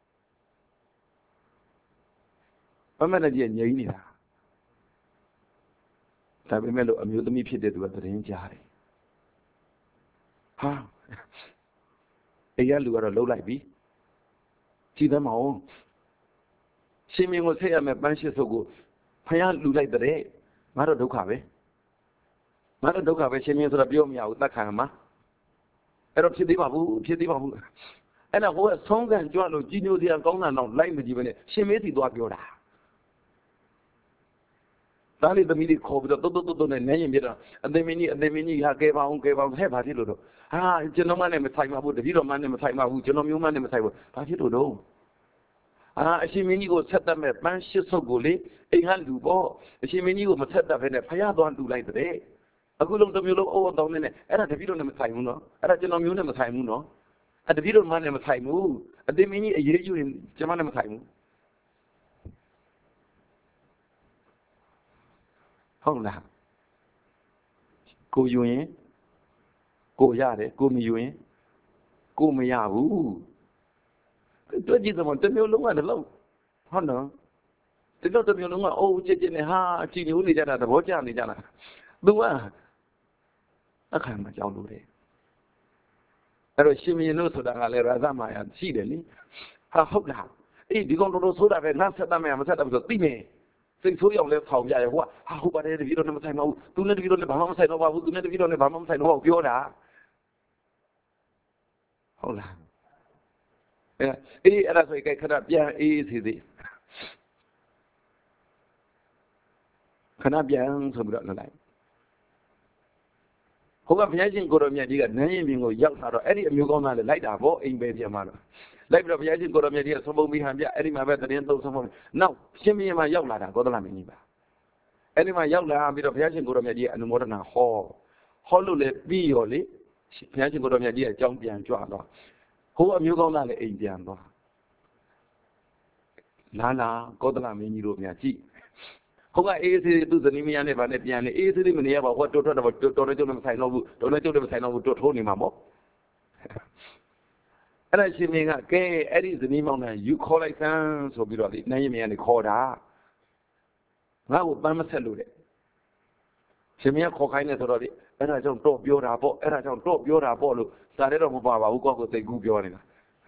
ပမတ်တကြီးငြိမ်နေတာဒါပေမဲ့လို့အမျိုးသမီးဖြစ်တဲ့သူကတရင်ကြားတယ်ဟာအဲ့ရလူကတော့လှုပ်လိုက်ပြီကြည်သမောင်ရှင်မင်းကိုဆက်ရမယ်ပန်းရှစ်စုပ်ကိုဖယားလူလိုက်တဲ့ငါတော့ဒုက္ခပဲငါတော့ဒုက္ခပဲရှင်မင်းဆိုတာပြောမရဘူးတတ်ခံမှာအဲ့တော့ဖြစ်သေးပါဘူးဖြစ်သေးပါဘူးအဲ့ဒါဟိုကဆုံးခံကြွလို့ကြီးညိုတရားကောင်းတာတော့လိုက်မကြည့်ပဲနဲ့ရှင်မင်းစီသွားပြောတာဒါလေးသမီးလေးခေါ်ပြီးတော့တုတ်နဲ့နန်းရင်ပြတော့အသိမင်းကြီးဟာကဲပါအောင်ဟဲ့ဘာဖြစ်လို့တော့ဟာကျွန်တော်မနဲ့မဆိုင်ပါဘူးတပည့်တော်မနဲ့မဆိုင်ပါဘူးကျွန်တော်မျိုးမနဲ့မဆိုင်ဘူးဘာဖြစ်လို့တော့အရှင်မင်းကြီးကိုဆက်တတ်မဲ့ပန်းရှစ်ဆုပ်ကိုလေအိမ်ကလူပေါ့အရှင်မင်းကြီးကိုမဆက်တတ်ဘဲနဲ့ဖယားသွားလူလိုက်တဲ့အခုလုံးတစ်မျိုးလုံးအိုးတောင်းနေနဲ့အဲ့ဒါတပည့်တော်နဲ့မဆိုင်ဘူးနော်အဲ့ဒါကျွန်တော်မျိုးနဲ့မဆိုင်ဘူးနော်တပည့်တော်မနဲ့မဆိုင်ဘူးအသိမင်းကြီးအရေးယူရင်ကျွန်မနဲ့မဆိုင်ဘူးဟုတ်လားကိုယူရင်ကိုရတယ်ကိုမယူရင်ကိုမရဘူးတွေ့ကြည့်သမောတမျိုးလုံးကလည်းဟုတ်နော်ဒီတော့တမျိုးလုံးကအိုးချစ်နဲ့ဟာကြည်ညိုနေကြတာသဘောကျနေကြတာသူကအခါမှကြောက်လို့တယ်အဲ့တော့ရှင်မင်းတို့ဆိုတာကလည်းရာဇမာယာရှိတယ်လေဟာဟုတ်လားအေးဒီကောင်တော်ဆိုတာပဲငါဆက်တတ်မယ်မဆက်တတ်ဘူးဆိုသိမယ်စိတ်ဆိုးရောက်လဲဆောင်ပြရဟိုကဟာဟုတ်ပါတယ်တပည့်တော်နဲ့မဆိုင်ပါဘူးသူနဲ့တပည့်တော်နဲ့ဘာမှမဆိုင်တော့ပါဘူးသူနဲ့တပည့်တော်နဲ့ဘာမှမဆိုင်တော့ဘူးပြောတာဟုတ်လားအဲ့ဒါဆိုရင်ခဏပြန်အေးစီစီခဏပြန်ဆိုပြီးတော့လှလိုက်ဟိုကဘုရားရှင်ကိုတော်မြတ်ကြီးကနန်းရင်ပြင်ကိုရောက်လာတော့အဲ့ဒီအမျိုးကောင်းသားလည်းလိုက်တာပေါ့အိမ်ပဲပြန်มาတော့လိုက်ပြီးတော့ဘုရားရှင်ကိုတော်မြတ်ကြီးကသုံးပုံပြီးဟန်ပြအဲ့ဒီမှာပဲတရင်သုံးဆုံးပုံနောက်ရှင်ဘုရင်မှာရောက်လာတာကောသလမင်းကြီးပါအဲ့ဒီမှာရောက်လာပြီးတော့ဘုရားရှင်ကိုတော်မြတ်ကြီးအနုမောဒနာဟောလို့လည်းပြီးရောလေဘုရားရှင်ကိုတော်မြတ်ကြီးကအကြောင်းပြန်ကြွတော့ဟိုအမျိုးကောင်းသားလည်းအိမ်ပြန်သွားလာကောသလမင်းကြီးတို့များကြည့်ဟိုကအေးစေးသူဇနီးမယားနဲ့ဗာနဲ့ပြန်နေအေးစေးမနေရပါဟောတော်တော့တော်နဲ့ကျုပ်နဲ့မဆိုင်တော့ဘူးတော်နဲ့ကျုပ်နဲ့မဆိုင်တော့ဘူးတော်ထိုးနေမှာပေါ့အဲ့ဒါရှင်မင်းကကဲအဲ့ဒီဇနီးမောင်နှံယူခေါ်လိုက်စမ်းဆိုပြီးတော့ဒီနိုင်ရင်မယားနေခေါ်တာငါ့ကိုပန်းမဆက်လို့တဲ့ရှင်မင်းကခေါ်ခိုင်းနေဆိုတော့ဒီအဲ့ဒါကြောင့်တော့ပြောတာပေါ့အဲ့ဒါကြောင့်တော့ပြောတာပေါ့လို့စာထဲတော့မပါပါဘူးကောကိုသိကူးပြောနေတာ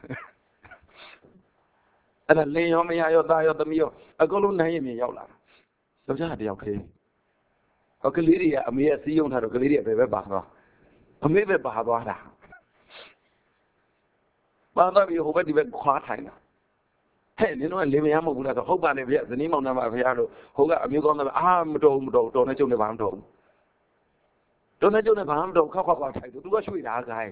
အဲ့ဒါလင်းရောမယားရောသားရောသမီးရောအကုန်လုံးနိုင်ရင်မြင်ရောက်လာယောက်ျားတယောက်ခေးဟောကလေးတွေကအမေရဲ့စီးရုံထားတော့ကလေးတွေဘယ်ပဲပါသွားအမေပဲပါသွားတာပါတော့ပြီးဟိုဘက်ဒီဘက်ခွာထိုင်တာဟဲ့နင်တို့ကလင်းမရမဟုတ်ဘူးလားဆိုဟုတ်ပါနဲ့ဗျဇနီးမောင်နှမဖရားတို့ဟိုကအမျိုးကောင်းသားမတော်တော်နဲ့ကျုံနဲ့ဘာမှမတော်ဘူးတော်နဲ့ကျုံနဲ့ဘာမှမတော်ခောက်ထိုင်သူကရွှေ့တာခိုင်း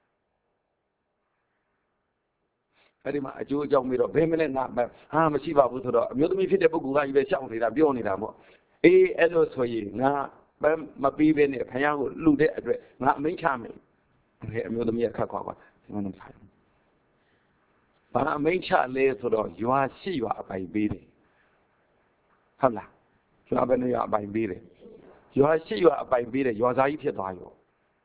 အဲ့ဒီမှာအကျိုးအကြောင်းပြီးတော့ဘယ်မလဲငါဟာမရှိပါဘူးဆိုတော့အမျိုးသမီးဖြစ်တဲ့ပုဂ္ဂိုလ်ကကြီးပဲရှောက်နေတာပြောနေတာပေါ့အေးအဲ့လိုဆိုရင်ငါမပြီးပဲနဲ့ဖယားကိုလှူတဲ့အတွက်ငါအမိန့်ချမယ်အမျိုးသမီးကခတ်ခွာဒီမှာနေဆိုင်ဘာအမိန့်ချလဲဆိုတော့ရွာရှိရွာအပိုင်ပေးတယ်ဟုတ်လားရွာဘယ်နှရွာအပိုင်ပေးတယ်ရွာရှိရွာအပိုင်ပေးတယ်ရွာသားကြီးဖြစ်သွားရော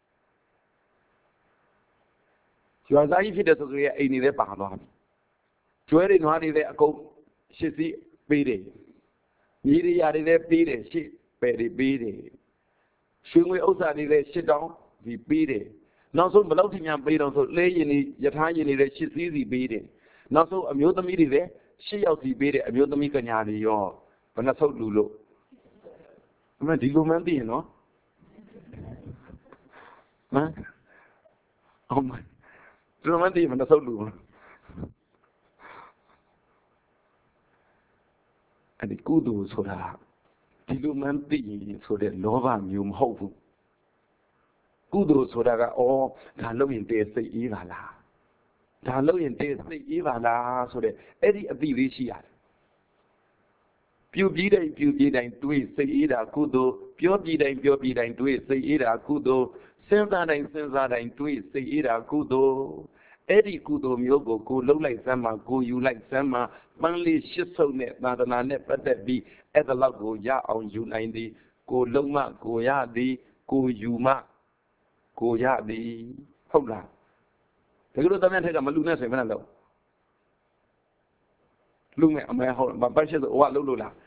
ရွာသားကြီးဖြစ်တဲ့ဆိုကြရဲ့အိမ်နေတဲ့ပါသွားပြီကျွဲတွေနွားတွေလည်းအကုန်ရှစ်စီးပေးတယ်မြေတွေရာတွေလည်းပေးတယ်ရှစ်ပယ်တွေပေးတယ်ရွှေငွေဥစ္စာတွေလည်းရှစ်တောင်းဒီပေးတယ်နောက်ဆုံးဘလောက်ထိများပေးတော့ဆိုလဲရင်တွေယထာရင်တွေလည်းရှစ်စီးစီပေးတယ်နောက်ဆုံးအမျိုးသမီးတွေလည်းရှစ်ယောက်စီပေးတယ်အမျိုးသမီးကညာတွေရောဘယ်နှဆုပ်လူလို့အမေဒီလိုမှန်းသိရင်နော်ဟမ်အောင်မဒီလိုမှန်းသိရင်ဘယ်နှဆုပ်လူအဲ့ဒီကုသိုလ်ဆိုတာဒီလိုမှန်းသိရင်ဆိုတဲ့လောဘမျိုးမဟုတ်ဘူးကုသိုလ်ဆိုတာကဒါလုပ်ရင်တည်စိတ်အေးပါလားဒါလုပ်ရင်တည်စိတ်အေးပါလားဆိုတဲ့အဲ့ဒီအသိလေးရှိရတယ်ပြုပြီးတိုင်းတွေးစိတ်အေးတာကုသိုလ်ပြောပြီးတိုင်းတွေးစိတ်အေးတာကုသိုလ်စဉ်းစားတိုင်းတွေးစိတ်အေးတာကုသိုလ်အဲ့ဒီကုသိုလ်မျိုးကိုလှုပ်လိုက်စမ်းမှာကိုယူလိုက်စမ်းမှာပန်းလေးရှစ်ဆုပ်နဲ့သာသနာနဲ့ပတ်သက်ပြီးအဲ့ဒါလောက်ကိုရအောင်ယူနိုင်သည်ကိုလုံးမကိုရသည်ကိုယူမကိုရသည်ဟုတ်လားဒါကြလို့သမ ्या ထက်ကမလူနဲ့ဆိုရင်ဘယ်နဲ့လို့လူမဲ့အမဲဟုတ်ဘာဖြစ်လို့ဟိုကလှုပ်လို့လား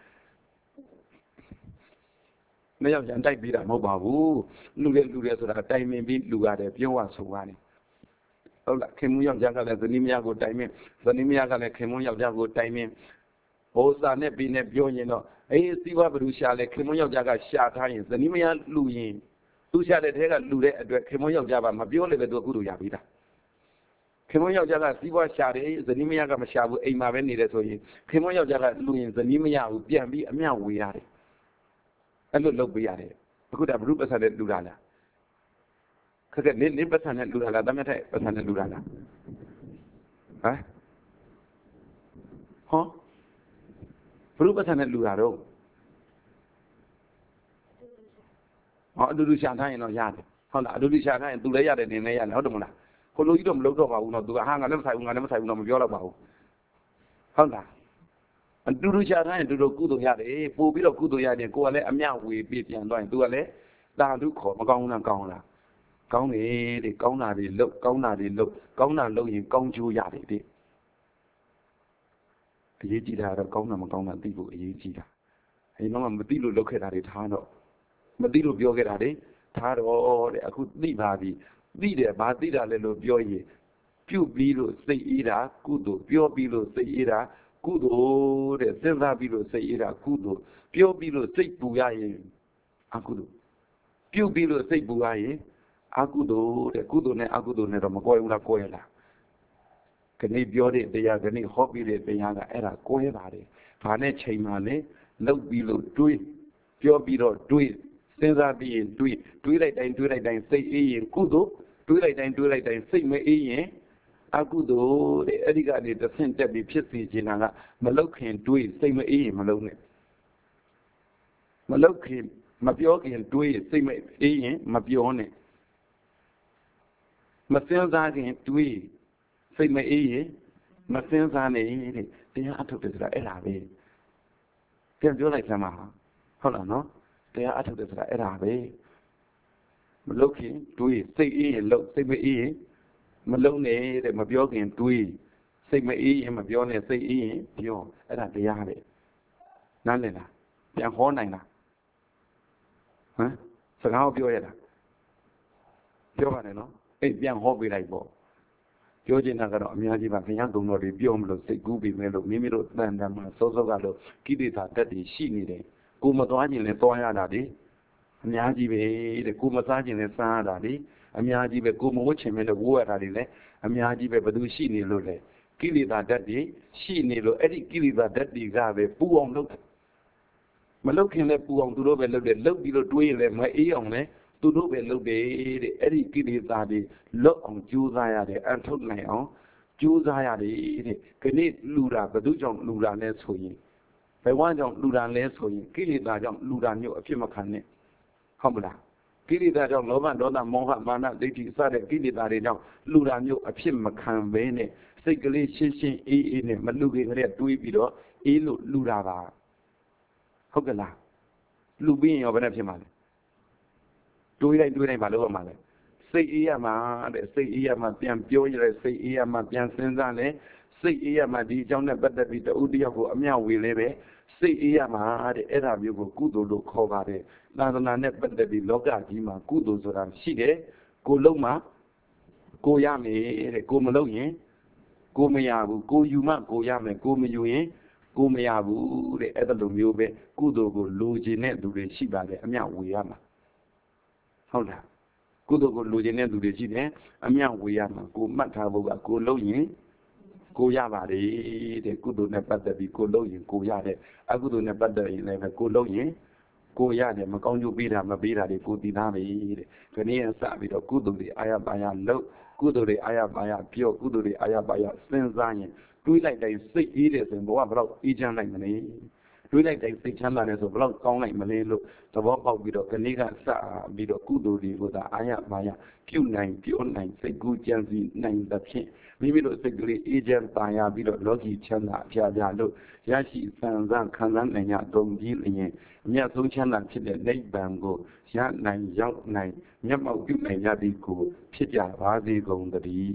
မယောက်ျားတိုက်ပြီးတာမဟုတ်ပါဘူးလူတယ်ဆိုတာတိုင်ပင်ပြီးလူရတယ်ပြောရဆိုရတယ်ဟုတ်လားခင်မူယောက်ျားကလည်းဇနီးမယားကိုတိုင်ပင်ဇနီးမယားကလည်းခင်မူယောက်ျားကိုတိုင်ပင်ဟိုစာနဲ့ပြီးနဲ့ပြောရင်တော့အေးစီးပွားဘ누구ရှာလဲခင်မွန်းယောက်ျားကရှာထားရင်ဇနီးမယားလူရင်သူရှာတဲ့ထဲကလူတဲ့အတွက်ခင်မွန်းယောက်ျားကမပြောလည်းပဲသူကကုသိုလ်ရပြီးသားခင်မွန်းယောက်ျားကစီးပွားရှာတယ်ဇနီးမယားကမရှာဘူးအိမ်မှာပဲနေတယ်ဆိုရင်ခင်မွန်းယောက်ျားကလူရင်ဇနီးမယားကိုပြန်ပြီးအမျှဝေရတယ်အဲ့လိုလုပ်ပေးရတယ်အခုဒါဘ누구ပတ်စံနဲ့လူတာလားခက်ခက်နေပတ်စံနဲ့လူတာလားတမက်ထက်ပတ်စံနဲ့လူတာလားဟမ်ဟောဘ누구ပတ်စံနဲ့လူတာတော့ဟောအတူတူရှာထားရင်တော့ရတယ်ဟုတ်လားအတူတူရှာထားရင်သူလည်းရတယ်နေလည်းရတယ်ဟုတ်တယ်မလားဟိုလိုကြီးတော့မလုပ်တော့ပါဘူးတော့သူကဟာငါလည်းမဆိုင်ဘူးတော့မပြောတော့ပါဘူးဟုတ်လားအတူတူရှာထားရင်တူတူကုသိုလ်ရတယ်ပို့ပြီးတော့ကုသိုလ်ရတယ်ကိုကလည်းအမျှဝေပြီးပြန်သွားရင်သူကလည်းတာဓုခေါ်မကောင်းဘူးလားကောင်းလားကောင်းတယ်တဲ့ကောင်းတာတွေလုပ်ကောင်းတာတွေလုပ်ကောင်းတာလုပ်ရင်ကောင်းကျိုးရတယ်တဲ့အရေးကြီးတာတော့ကောင်းတာမကောင်းတာသိဖို့အရေးကြီးတာအဲဒီတော့မသိလို့လုပ်ခဲ့တာတွေထားတော့မသိလို့ပြောခဲ့တာတွေထားတော့တဲ့အခုသိပါပြီသိတယ်ဘာသိတာလဲလို့ပြောရင်ပြုတ်ပြီးလို့စိတ်အေးတာကုသိုလ်ပြောပြီးလို့စိတ်အေးတာကုသိုလ်တဲ့စဉ်းစားပြီးလို့စိတ်အေးတာကုသိုလ်ပြောပြီးလို့စိတ်ပူရရင်အကုသိုလ်ပြုတ်ပြီးလို့စိတ်ပူရရင်အကုသိုလ်တဲ့ကုသိုလ်နဲ့အကုသိုလ်နဲ့တော့မကွဲဘူးလားကွဲလားခဏပြောတဲ့တရားခဏဟောပြီးတဲ့တရားကအဲ့ဒါကွဲပါတယ်ဘာနဲ့ချိန်မှလဲလှုပ်ပြီးလို့တွေးပြောပြီးတော့တွေးစဉ်းစားပြီးရင်တွေးလိုက်တိုင်းစိတ်အေးရင်ကုသိုလ်တွေးလိုက်တိုင်းစိတ်မအေးရင်အကုသိုလ်တဲ့အဲ့ဒီကနေတစ်ဆင့်တက်ပြီးဖြစ်စီခြင်းကမလုတ်ခင်တွေးစိတ်မအေးရင်မလုတ်နဲ့မလုတ်ခင်မပြောခင်တွေးစိတ်မအေးရင်မပြောနဲ့မစဉ်းစားခင်တွေးစိတ်မအေးရင်မစဉ်းစားနဲ့တဲ့တရားအထုတ်တယ်ဆိုတာအဲ့ဒါပဲပြန်ပြောလိုက်စမ်းပါဟုတ်လားနော်တရားအထုတ်တယ်ဆိုတာအဲ့ဒါပဲမလုတ်ခင်တွေးစိတ်အေးရင်လုတ်စိတ်မအေးရင်မလုံးနဲ့တဲ့မပြောခင်တွေးစိတ်မအေးရင်မပြောနဲ့စိတ်အေးရင်ပြောအဲ့ဒါတရားပဲနားလည်လားပြန်ဟောနိုင်လားဟမ်စကားကိုပြောရတာပြောပါနဲ့နော်အဲ့ပြန်ဟောပေးလိုက်ပေါ့ပြောချင်တာကတော့အများကြီးပါခင်ဗျားကုံတော်တွေပြောမလို့စိတ်ကူးပြီးမယ်လို့မိမိတို့တန်တမ်းမှာစောစောကတော့ကိလေသာတက်တွေရှိနေတယ်ကိုမသွားခြင်းလဲသွားရတာလေအများကြီးပဲတဲ့ကိုမစားခြင်းလဲစားရတာလေအများကြီးပဲကိုမဝတ်ချင်မဲလို့ဝတ်ရတာတွေလည်းအများကြီးပဲဘယ်သူရှိနေလို့လဲကိလေသာဓာတ်တွေရှိနေလို့အဲ့ဒီကိလေသာဓာတ်တွေကပဲပူအောင်လုပ်တယ်မလုပ်ခင်လည်းပူအောင်သူတို့ပဲလုပ်တယ်လုပ်ပြီးလို့တွေးရင်လည်းမအေးအောင်လည်းသူတို့ပဲလုပ်တယ်တဲ့အဲ့ဒီကိလေသာတွေလွတ်အောင်ကြိုးစားရတယ်အထုတ်နိုင်အောင်ကြိုးစားရတယ်တဲ့ခဏလူတာဘယ်သူကြောင့်လူတာလဲဆိုရင်ဘယ်ဝမ်းကြောင့်လူတာလဲဆိုရင်ကိလေသာကြောင့်လူတာမျိုးအဖြစ်မခံနဲ့ဟုတ်မလားကိလေသာကြောင့်လောဘဒေါသမောဟမာနဒိဋ္ဌိစတဲ့ကိလေသာတွေကြောင့်လူတာမျိုးအဖြစ်မခံဘဲနဲ့စိတ်ကလေးရှင်းရှင်းအေးအေးနဲ့မလူခင်ကလေးတွေးပြီးတော့အေးလို့လူတာပါဟုတ်ကဲ့လားလူပြီးရင်ရောဘယ်နဲ့ဖြစ်မှာလဲတွေးလိုက်ဘာလို့ရမှာလဲစိတ်အေးရမှာတဲ့စိတ်အေးရမှာပြန်ပြောရတဲ့စိတ်အေးရမှာပြန်စဉ်းစားလဲစိတ်အေးရမှာဒီအကြောင်းနဲ့ပတ်သက်ပြီးတဦးတယောက်ကိုအမျှဝေလဲပဲစိတ်အေးရမှာတဲ့အဲ့ဒါမျိုးကိုကုသိုလ်လို့ခေါ်ပါတယ်သာသနာနဲ့ပတ်သက်ပြီးလောကကြီးမှာကုသိုလ်ဆိုတာရှိတယ်ကိုလုံးမှာကိုရမယ်တဲ့ကိုမလုံးရင်ကိုမရဘူးကိုယူမှကိုရမယ်ကိုမယူရင်ကိုမရဘူးတဲ့အဲ့လိုမျိုးပဲကုသိုလ်ကိုလိုချင်တဲ့သူတွေရှိပါတယ်အမျှဝေရမှာဟုတ်လားကုသိုလ်ကိုလိုချင်တဲ့သူတွေရှိတယ်အမျှဝေရမှာကိုမှတ်ထားဖို့ကကိုလုံးရင်ကိုရပါတယ်တဲ့ကုသိုလ်နဲ့ပတ်သက်ပြီးကိုလုံးရင်ကိုရတယ်အကုသိုလ်နဲ့ပတ်သက်ရင်လည်းကိုလုံးရင်ကိုရတယ်မကောင်းကျိုးပေးတာမပေးတာတွေကိုတည်သားပဲတဲ့ခဏရင်စပြီးတော့ကုသိုလ်တွေအာရပါရလုပ်ကုသိုလ်တွေအာရပါရပြောကုသိုလ်တွေအာရပါရစဉ်းစားရင်တွေးလိုက်တိုင်းစိတ်အေးတယ်ဆိုရင်ဘဝဘယ်တော့အေးချမ်းလိုက်မလဲတွေးလိုက်တိုင်းစိတ်ချမ်းသာတယ်ဆိုဘလောက်ကောင်းလိုက်မလဲလို့သဘောပေါက်ပြီးတော့ခဏကစပြီးတော့ကုသိုလ်တွေကိုသာအာရပါရပြုနိုင်ပြောနိုင်စိတ်ကူးကြံစီနိုင်သဖြင့်မိမိတို့စိတ်ကလေးအေးချမ်းသာယာပြီးတော့လောကီချမ်းသာအဖျားဖျားလို့ရရှိစံစားခံစားနိုင်ရကုန်ပြီးလျင်အမြတ်ဆုံးချမ်းသာဖြစ်တဲ့နိဗ္ဗာန်ကိုရနိုင်ရောက်နိုင်မျက်မှောက်ပြုနိုင်ရသည်ကိုဖြစ်ကြပါစေကုန်သတည်း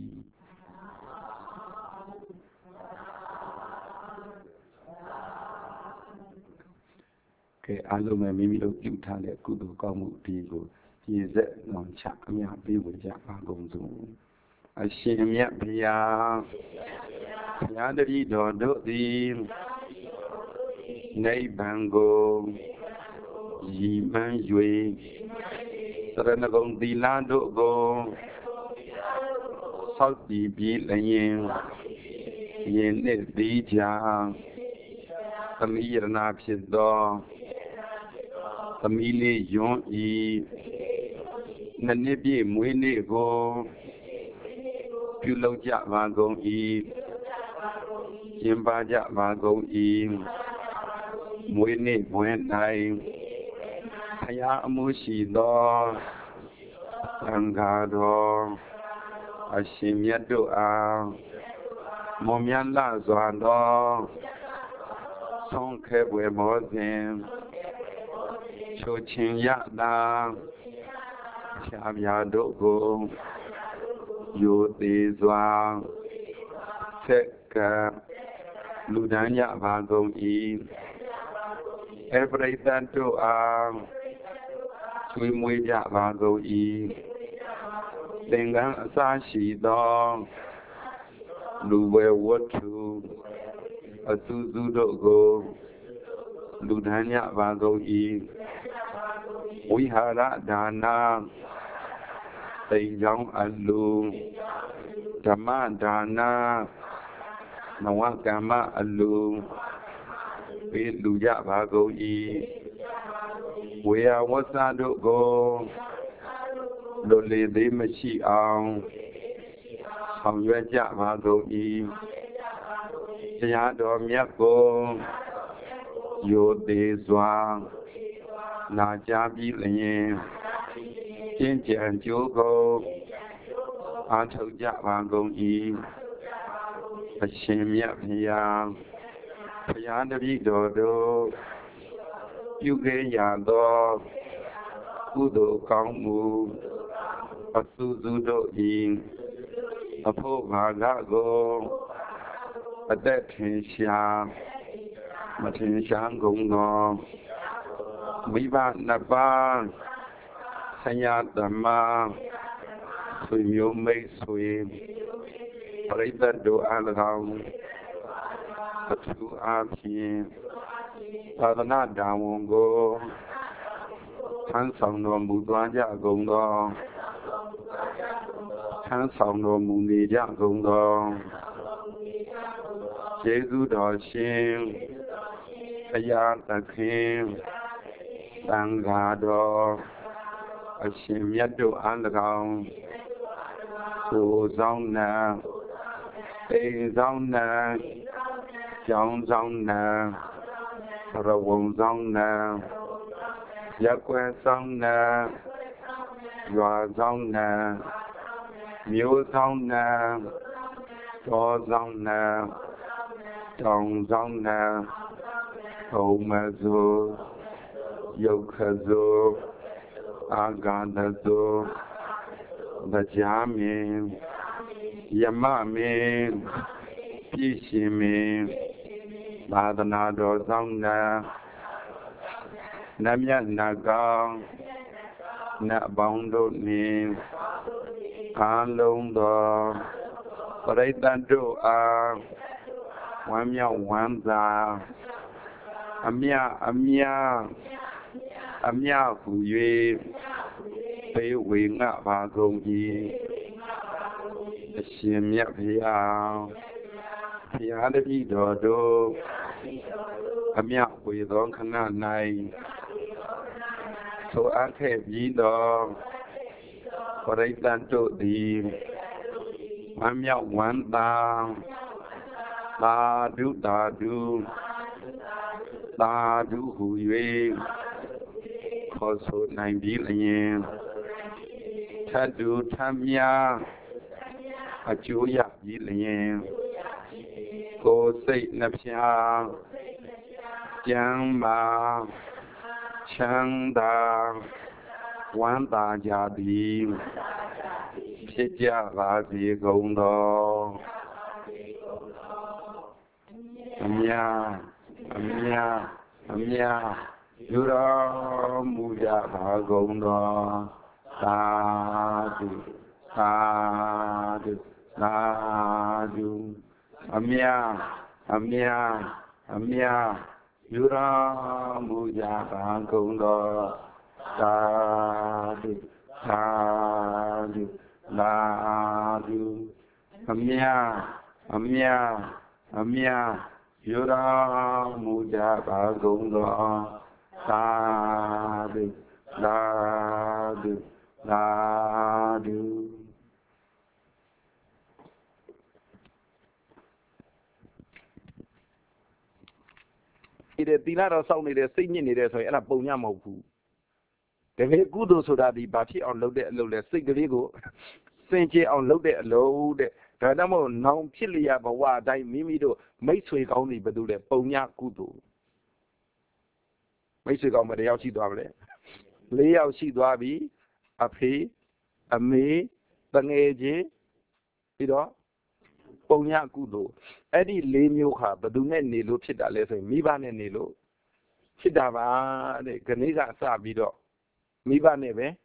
ကဲအားလုံးပဲမိမိတို့ပြုထားတဲ့ကုသိုလ်ကောင်းမှုဒီကိုရည်စက်လွန်ချအမြတ်ပေးဝင်ကြပါကုန်စို့အရှင်မြတ်ဘုရားဘုရားတပည့်တော်တို့သည်နိဗ္ဗာန်ကိုရည်မှန်း၍သရဏဂုံသီလတို့ကိုဆောက်တည်ပြီးလျင်ယင်းနှစ်သည်ကြာသမီးရဏဖြစ်သောသမီးလေးယွန်းဤနှစ်ပြည့်မွေးနေ့ကိုပြုလုပ်ကြပါကုန်၏ကျင်းပကြပါကုန်၏မွေးနေ့ဘွယ်၌ဘုရားအမှုရှိသောသံဃာတော်အရှင်မြတ်တို့အားမောမြတ်လှစွာသောဆုံးခဲပွေမောစဉ်ချိုချင်းရတာဖြာပြာတို့ကိုယိုသေးစွာဆက်ကလူဒန်းကြပါကုန်၏အပရိသတ်တို့အားဆွေးမွေးကြပါကုန်၏သင်္ကန်းအစရှိသောလူဝဲဝတ္ထုအစုစုတို့ကိုလူဒန်းကြပါကုန်၏ဝိဟာရဒါနာတိမ်ကြောင်းအလူဓမ္မဒါနာနဝကမ္မအလူပေးလူကြပါကုန်၏ဝေယဝဆတို့ကိုလွတ်လေသေးမရှိအောင်ဆောင်ရွက်ကြပါကုန်၏တရားတော်မြတ်ကိုယိုသေးစွာနာကြားပြီးလျင်ကျင့်ကြံကြိုးကိုအားထုတ်ကြပါကုန်၏အရှင်မြတ်ဘုရားဘုရားတပည့်တော်တို့ပြုခဲ့ရသောကုသိုလ်ကောင်းမှုအစုစုတို့၏အဖို့ဘာကကိုအသက်ထင်ရှားမထင်ရှားကုန်သောမိဘနှစ်ပါးဆရာသမားဆွေမျိုးမိတ်ဆွေပရိသတ်တို့အား၎င်းအထူးအားဖြင့်သာသနာ့တာဝန်ကိုထမ်းဆောင်တော်မူသွားကြကုန်သောထမ်းဆောင်တော်မူနေကြကုန်သောကျေးဇူးတော်ရှင်ဘုရားသခင်သံဃာတော်အရှင်မြတ်တို့အား၎င်းကိုယ်ဆောင်နာအိမ်ဆောင်နာကျောင်းဆောင်နာရဝုံဆောင်နာရက်ွယ်ဆောင်နာရွာဆောင်နာမြို့ဆောင်နာတော်ဆောင်နာတောင်ဆောင်နာဘုံမစိုးယုတ်ခစိုးအာဂန္တစိုးတရားမင်းယမမင်းပြည့်ရှင်မင်းသာသနာတော်ဆောင်နာနတ်မြတ်နာကောင်နတ်ပေါင်းတို့နှင့်အားလုံးသောပရိသတ်တို့အားဝမ်းမြောက်ဝမ်းသာအမြဟု၍ပေးဝေငှပါကုန်၏အရှင်မြတ်ဘုရားဘုရားတပည့်တော်တို့အမြဝေသောခဏ၌ဆိုအပ်ခဲ့ပြီးသောပရိသတ်တို့သည်ဝမ်းမြောက်ဝမ်းသာသာဓုသာဓုဟူ၍ခေါ်ဆိုနိုင်ပြီလျင်ထတ်တူထမြအကျိုးရပြီလျင်ကိုယ်စိတ်နှပြကျမ်းမာချမ်းသာဝမ်းသာကြသည်ဖြစ်ကြပါစေကုန်သောအမြယူတော်မူကြပါကုန်သောသာဓုသာဓုသာဓုအမြယူတော်မူကြပါကုန်သောသာဓုသာဓုသာဓုအမြယူတော်မူကြပါကုန်သောသာဓုသာဓုသာဓုဒီသီလတော်စောင့်နေတဲ့စိတ်ညစ်နေတဲ့ဆိုရင်အဲ့ဒါပုံညမဟုတ်ဘူးတကယ်ကုသိုလ်ဆိုတာဒီဘာဖြစ်အောင်လုပ်တဲ့အလုပ်လဲစိတ်ကလေးကိုစင်ကြယ်အောင်လုပ်တဲ့အလုပ်တဲ့ဒါကြောင့်မို့နောင်ဖြစ်လျက်ဘဝအတိုင်းမိမိတို့မိတ်ဆွေကောင်းတွေဘယ်သူလဲပုံညကုသိုလ်မိတ်ဆွေကောင်းမတယောက်ရှိသွားပါလေ၄ယောက်ရှိသွားပြီအဖေအမေတငယ်ချင်းပြီးတော့ပုံညကုသိုလ်အဲ့ဒီ၄မျိုးဟာဘယ်သူနဲ့နေလို့ဖြစ်တာလဲဆိုရင်မိဘနဲ့နေလို့ဖြစ်တာပါတဲ့ခဏကစပြီးတော့မိဘနဲ့ပဲ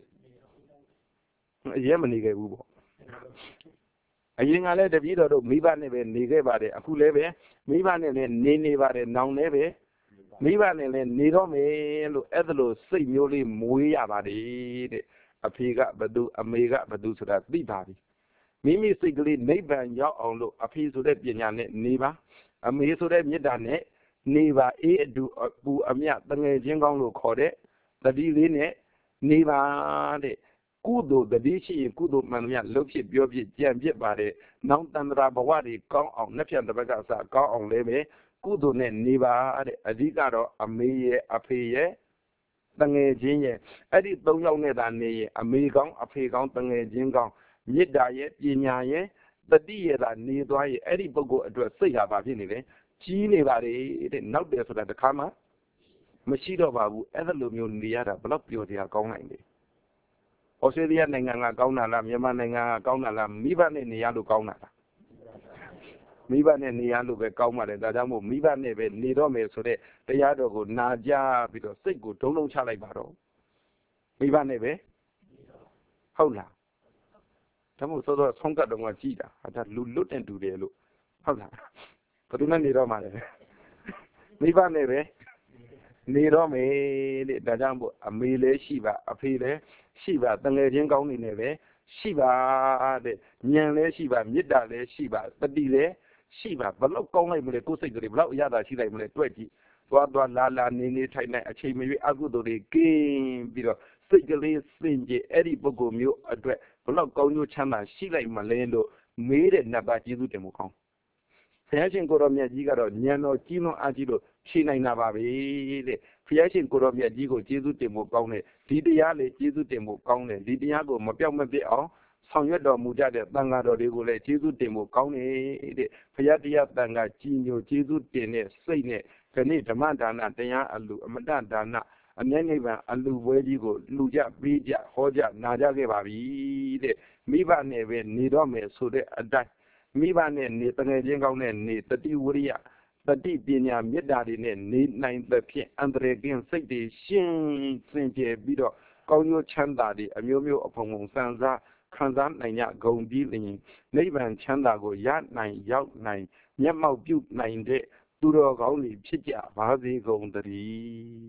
အရင်မနေခဲ့ဘူးပေါ့အရင်ကလည်းတပည့်တော်တို့မိဘနဲ့ပဲနေခဲ့ပါတယ်အခုလည်းပဲမိဘနဲ့လည်းနေပါတယ်နောင်လည်းပဲမိဘနဲ့လည်းနေတော့မယ်လို့အဲ့ဒါလို့စိတ်မျိုးလေးမွေးရပါတယ်တဲ့အဖေကဘသူအမေကဘသူဆိုတာသိပါပြီမိမိစိတ်ကလေးနိဗ္ဗာန်ရောက်အောင်လို့အဖေဆိုတဲ့ပညာနဲ့နေပါအမေဆိုတဲ့မေတ္တာနဲ့နေပါအေးအတူအပူအမြတငယ်ချင်းကောင်းလို့ခေါ်တဲ့တတိလေးနဲ့နေပါတဲ့ကုသိုလ်တတိရှိရင်ကုသိုလ်မှန်သမျှလှုပ်ဖြစ်ပြောဖြစ်ကြံဖြစ်ပါတယ်နောင်တန္တရာဘဝတွေကောင်းအောင်နှစ်ဖြတ်တစ်ပတ်ကစကောင်းအောင်လည်းပဲကုသိုလ်နဲ့နေပါတဲ့အဓိကတော့အမေရဲ့အဖေရဲ့တငယ်ချင်းရဲ့အဲ့ဒီ၃ယောက်နဲ့သာနေရင်အမေကောင်းအဖေကောင်းတငယ်ချင်းကောင်းမေတ္တာရဲ့ပညာရဲ့တတိရဲ့သာနေသွားရင်အဲ့ဒီပုဂ္ဂိုလ်အတွက်စိတ်ဟာဘာဖြစ်နေလဲကြီးနေပါလေတဲ့နောက်တယ်ဆိုတာတခါမှမရှိတော့ပါဘူးအဲ့ဒါလိုမျိုးနေရတာဘလောက်ပျော်စရာကောင်းနိုင်လဲဩစတြေးလျနိုင်ငံကကောင်းတာလားမြန်မာနိုင်ငံကကောင်းတာလားမိဘနဲ့နေရလို့ကောင်းတာလားမိဘနဲ့နေရလို့ပဲကောင်းပါတယ်ဒါကြောင့်မို့မိဘနဲ့ပဲနေတော့မယ်ဆိုတဲ့တရားတော်ကိုနာကြားပြီးတော့စိတ်ကိုဒုံလုံးချလိုက်ပါတော့မိဘနဲ့ပဲဟုတ်လားဒါမို့စောစောဆုံးကတ်တော့ကကြည်တာဒါလူလွတ်တဲ့တူတယ်လို့ဟုတ်လားဘယ်သူနဲ့နေတော့မှလဲမိဘနဲ့ပဲနေတော့မယ်တဲ့ဒါကြောင့်မို့အမေလည်းရှိပါအဖေလည်းရှိပါတငယ်ချင်းကောင်းနေနဲ့ပဲရှိပါတဲ့ဉာဏ်လည်းရှိပါမေတ္တာလည်းရှိပါတတိလည်းရှိပါဘလောက်ကောင်းလိုက်မလဲကိုယ်စိတ်ကလေးဘလောက်အရသာရှိလိုက်မလဲတွေ့ကြည့်သွားလာနေထိုင်အချိန်မရွေးအကုသိုလ်တွေကင်းပြီးတော့စိတ်ကလေးစင်ကြယ်အဲ့ဒီပုဂ္ဂိုလ်မျိုးအတွက်ဘလောက်ကောင်းကျိုးချမ်းသာရှိလိုက်မလဲလို့မေးတဲ့နတ်သားကျေးဇူးတင်မှုကောင်းဘုရားရှင်ကိုရောမြတ်ကြီးကတော့ဉာဏ်တော်ကြီးလွန်အားကြီးလို့ဖြေနိုင်တာပါပဲတဲ့ဘုရားရှင်ကိုရောမြတ်ကြီးကိုကျေးဇူးတင်မှုကောင်းတယ်ဒီတရားလေကျေးဇူးတင်မှုကောင်းတယ်ဒီတရားကိုမပြောက်မပြစ်အောင်ဆောင်ရွက်တော်မူကြတဲ့သံဃာတော်တွေကိုလည်းကျေးဇူးတင်မှုကောင်းတယ်တဲ့ဘုရားတရားသံဃာကြီးညိုကျေးဇူးတင်တဲ့စိတ်နဲ့ခဏဓမ္မဒါနတရားအလူအမတဒါနအမြဲနိဗ္ဗာန်အလူပွဲကြီးကိုလှူကြပေးကြဟောကြနာကြခဲ့ပါပြီတဲ့မိဘနဲ့ပဲနေတော့မယ်ဆိုတဲ့အတိုင်းမိဘနဲ့နေတငယ်ချင်းကောင်းနဲ့နေတတိဝရိယတတိပညာမေတ္တာတွေနဲ့နေနိုင်သဖြင့်အန္တရာယ်ကင်းစိတ်တွေရှင်းစင်ကြယ်ပြီးတော့ကောင်းကျိုးချမ်းသာတွေအမျိုးမျိုးအဖုံဖုံစံစားခံစားနိုင်ကြဂုံပြီးလျင်နိဗ္ဗာန်ချမ်းသာကိုရနိုင်ရောက်နိုင်မျက်မှောက်ပြုနိုင်တဲ့သူတော်ကောင်းတွေဖြစ်ကြပါစေကုန်သတည်း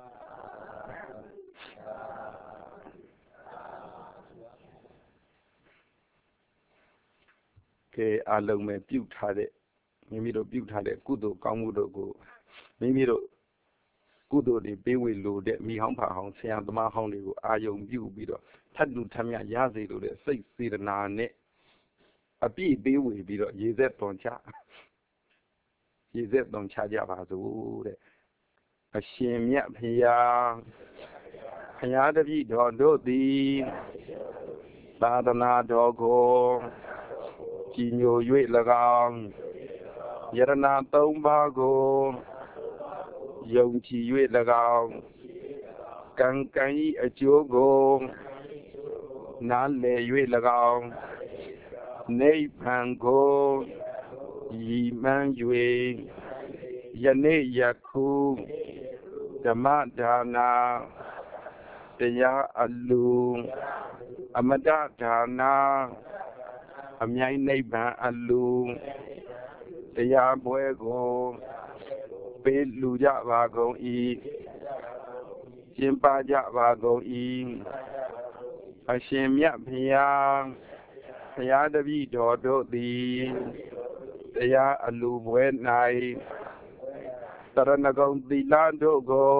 ကဲအလုံးမဲ့ပြုထားတဲ့မိမိတို့ပြုထားတဲ့ကုသိုလ်ကောင်းမှုတို့ကိုမိမိတို့ကုသိုလ်တွေပေးဝေလို့တဲ့မိဟောင်းဖာဟောင်းဆရာသမားဟောင်းတွေကိုအာယုံပြုပြီးတော့ထပ်တူထပ်မြရစေလို့တဲ့စိတ်စေတနာနဲ့အပြည့်ပေးဝေပြီးတော့ရေသက်သွန်ချကြပါစို့တဲ့အရှင်မြတ်ဖရာဖရာတပည့်တော်တို့သည်သာသနာတော်ကိုကြည်ညို၍၎င်းယရဏသုံးပါးကိုယုံကြည်၍၎င်းကံကံ၏အကျိုးကိုနားလည်၍၎င်းနိဗ္ဗာန်ကိုရည်မှန်း၍ယနေ့ယခုဓမ္မဒါနာတရားအလူအမတဒါနာအမြိုင်နိဗ္ဗာန်အလူတရားပွဲကိုပေးလူကြပါကုန်၏ကျင်းပကြပါကုန်၏အရှင်မြတ်ဖရာဖရာတပည့်တော်တို့သည်တရားအလူပွဲ၌တရဏဂုံသီလတို့ကို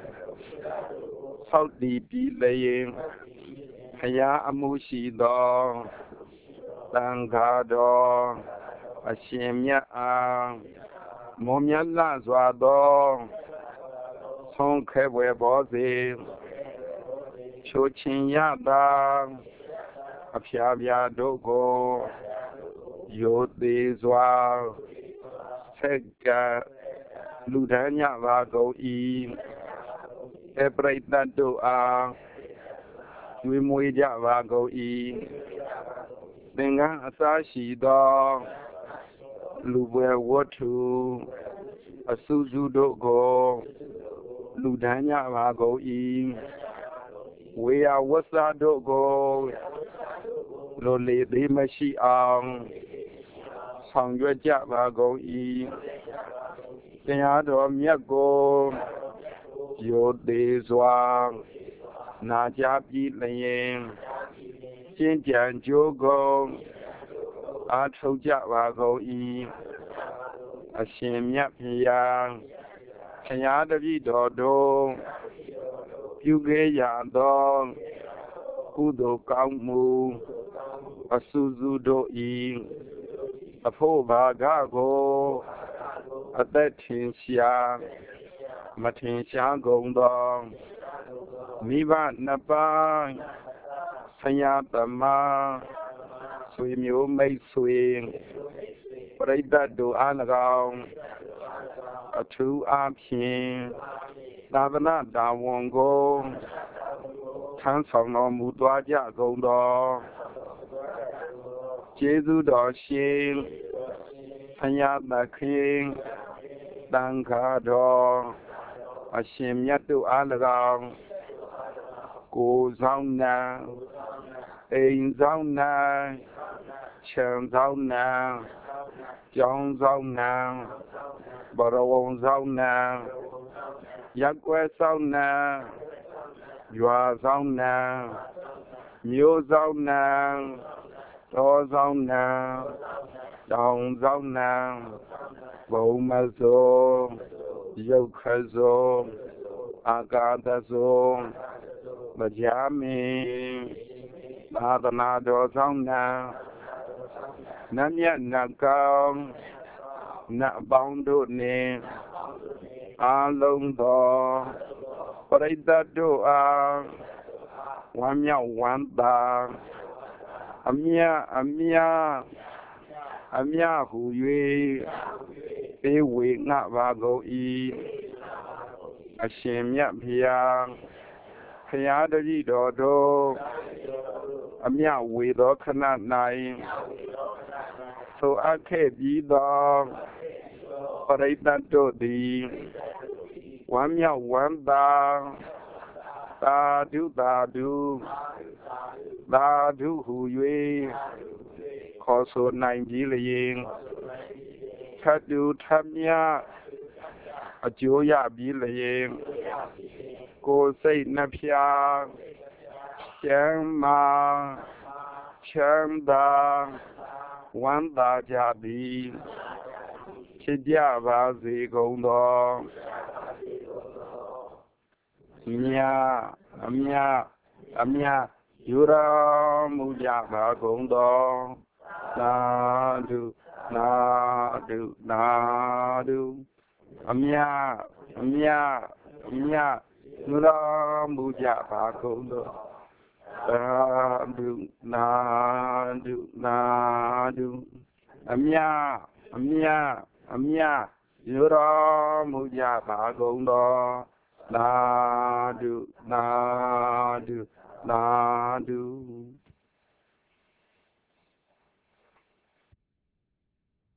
ဆောက်တည်ပြီးလျင်ဖရာအမှုရှိသောသံဃာတော်အရှင်မြတ်အားမွန်မြတ်လှစွာသောဆုံးခဲပွဲဘောဇေချိုးချင်းရတာအဖျားပြားတို့ကိုရိုသေးစွာဆက်ကလူဒန်းညပါကုန်၏အပရိသတ်တို့အားကျွေးမွေးကြပါကုန်၏သင်္ကန်းအစားရှိသောလူပွဲဝတ္ထုအစုစုတို့ကိုလူဒန်းညပါကုန်၏ဝေယဝဆတို့ကိုလိုလေသေးမရှိအောင်ဆောင်ရွက်ကြပါကုန်၏တရားတော်မြတ်ကိုရိုသေးစွာနာကြားပြီးလျင်ကျင့်ကြံကြိုးကုန်အားထုတ်ကြပါကုန်၏အရှင်မြတ်ဖရာဖရာတပည့်တော်တို့ပြုခဲ့ရသောကုသိုလ်ကောင်းမှုအစုစုတို့၏အဖို့ဘာကကိုအသက်ထင်ရှားမထင်ရှားကုန်သောမိဘနှစ်ပါးဆရာသမားဆွေမျိုးမိတ်ဆွေပရိသတ်တို့အား၎င်းအထူးအားဖြင့်သာသနာတာဝန်ကိုထမ်းဆောင်တော်မူသွားကြကုန်သောကျေးဇူးတော်ရှင်ဖယားသခင်သံဃာတော်အရှင်မြတ်တို့အား၎င်းကိုယ်ဆောင်နာအိမ်ဆောင်နာခြံဆောင်နာကျောင်းဆောင်နာဘရဝံဆောင်နာရက်ွယ်ဆောင်နာရွာဆောင်နာမြို့ဆောင်နာတော်ဆောင်နာတောင်ဆောင်နာဘုံမစိုးရုပ်ခစိုးအာကာသစိုးမကြာမင်းသာသနာတော်ဆောင်နာနတ်မြတ်နတ်ကောင်းနတ်ပေါင်းတို့နှင့်အားလုံးသောပရိသတ်တို့အားဝမ်းမြောက်ဝမ်းသာအမြဟု၍ပေးဝေငှပါကုန်၏အရှင်မြတ်ဖရာဖရာတပည့်တော်တို့အမြဝေသောခဏ၌ဆိုအပ်ခဲ့ပြီးသောပရိသတ်တို့သည်ဝမ်းမြောက်ဝမ်းသာသာဓုသာဓုသာဓုဟု၍ခေါ်ဆိုနိုင်ပြီလျင်ထပ်တူထပ်မြအကျိုးရပြီလျင်ကိုယ်စိတ်နှဖျားချမ်းမာချမ်းသာဝမ်းသာကြသည်ဖြစ်ကြပါစေကုန်သောအမြယူရမှုကြပါကုန်သောသာဓုသာဓုသာဓုအမြ Nya Nura Muja Pakundo Nadu Nadu Nadu Amya Nura Muja Pakundo Nadu Nadu Nadu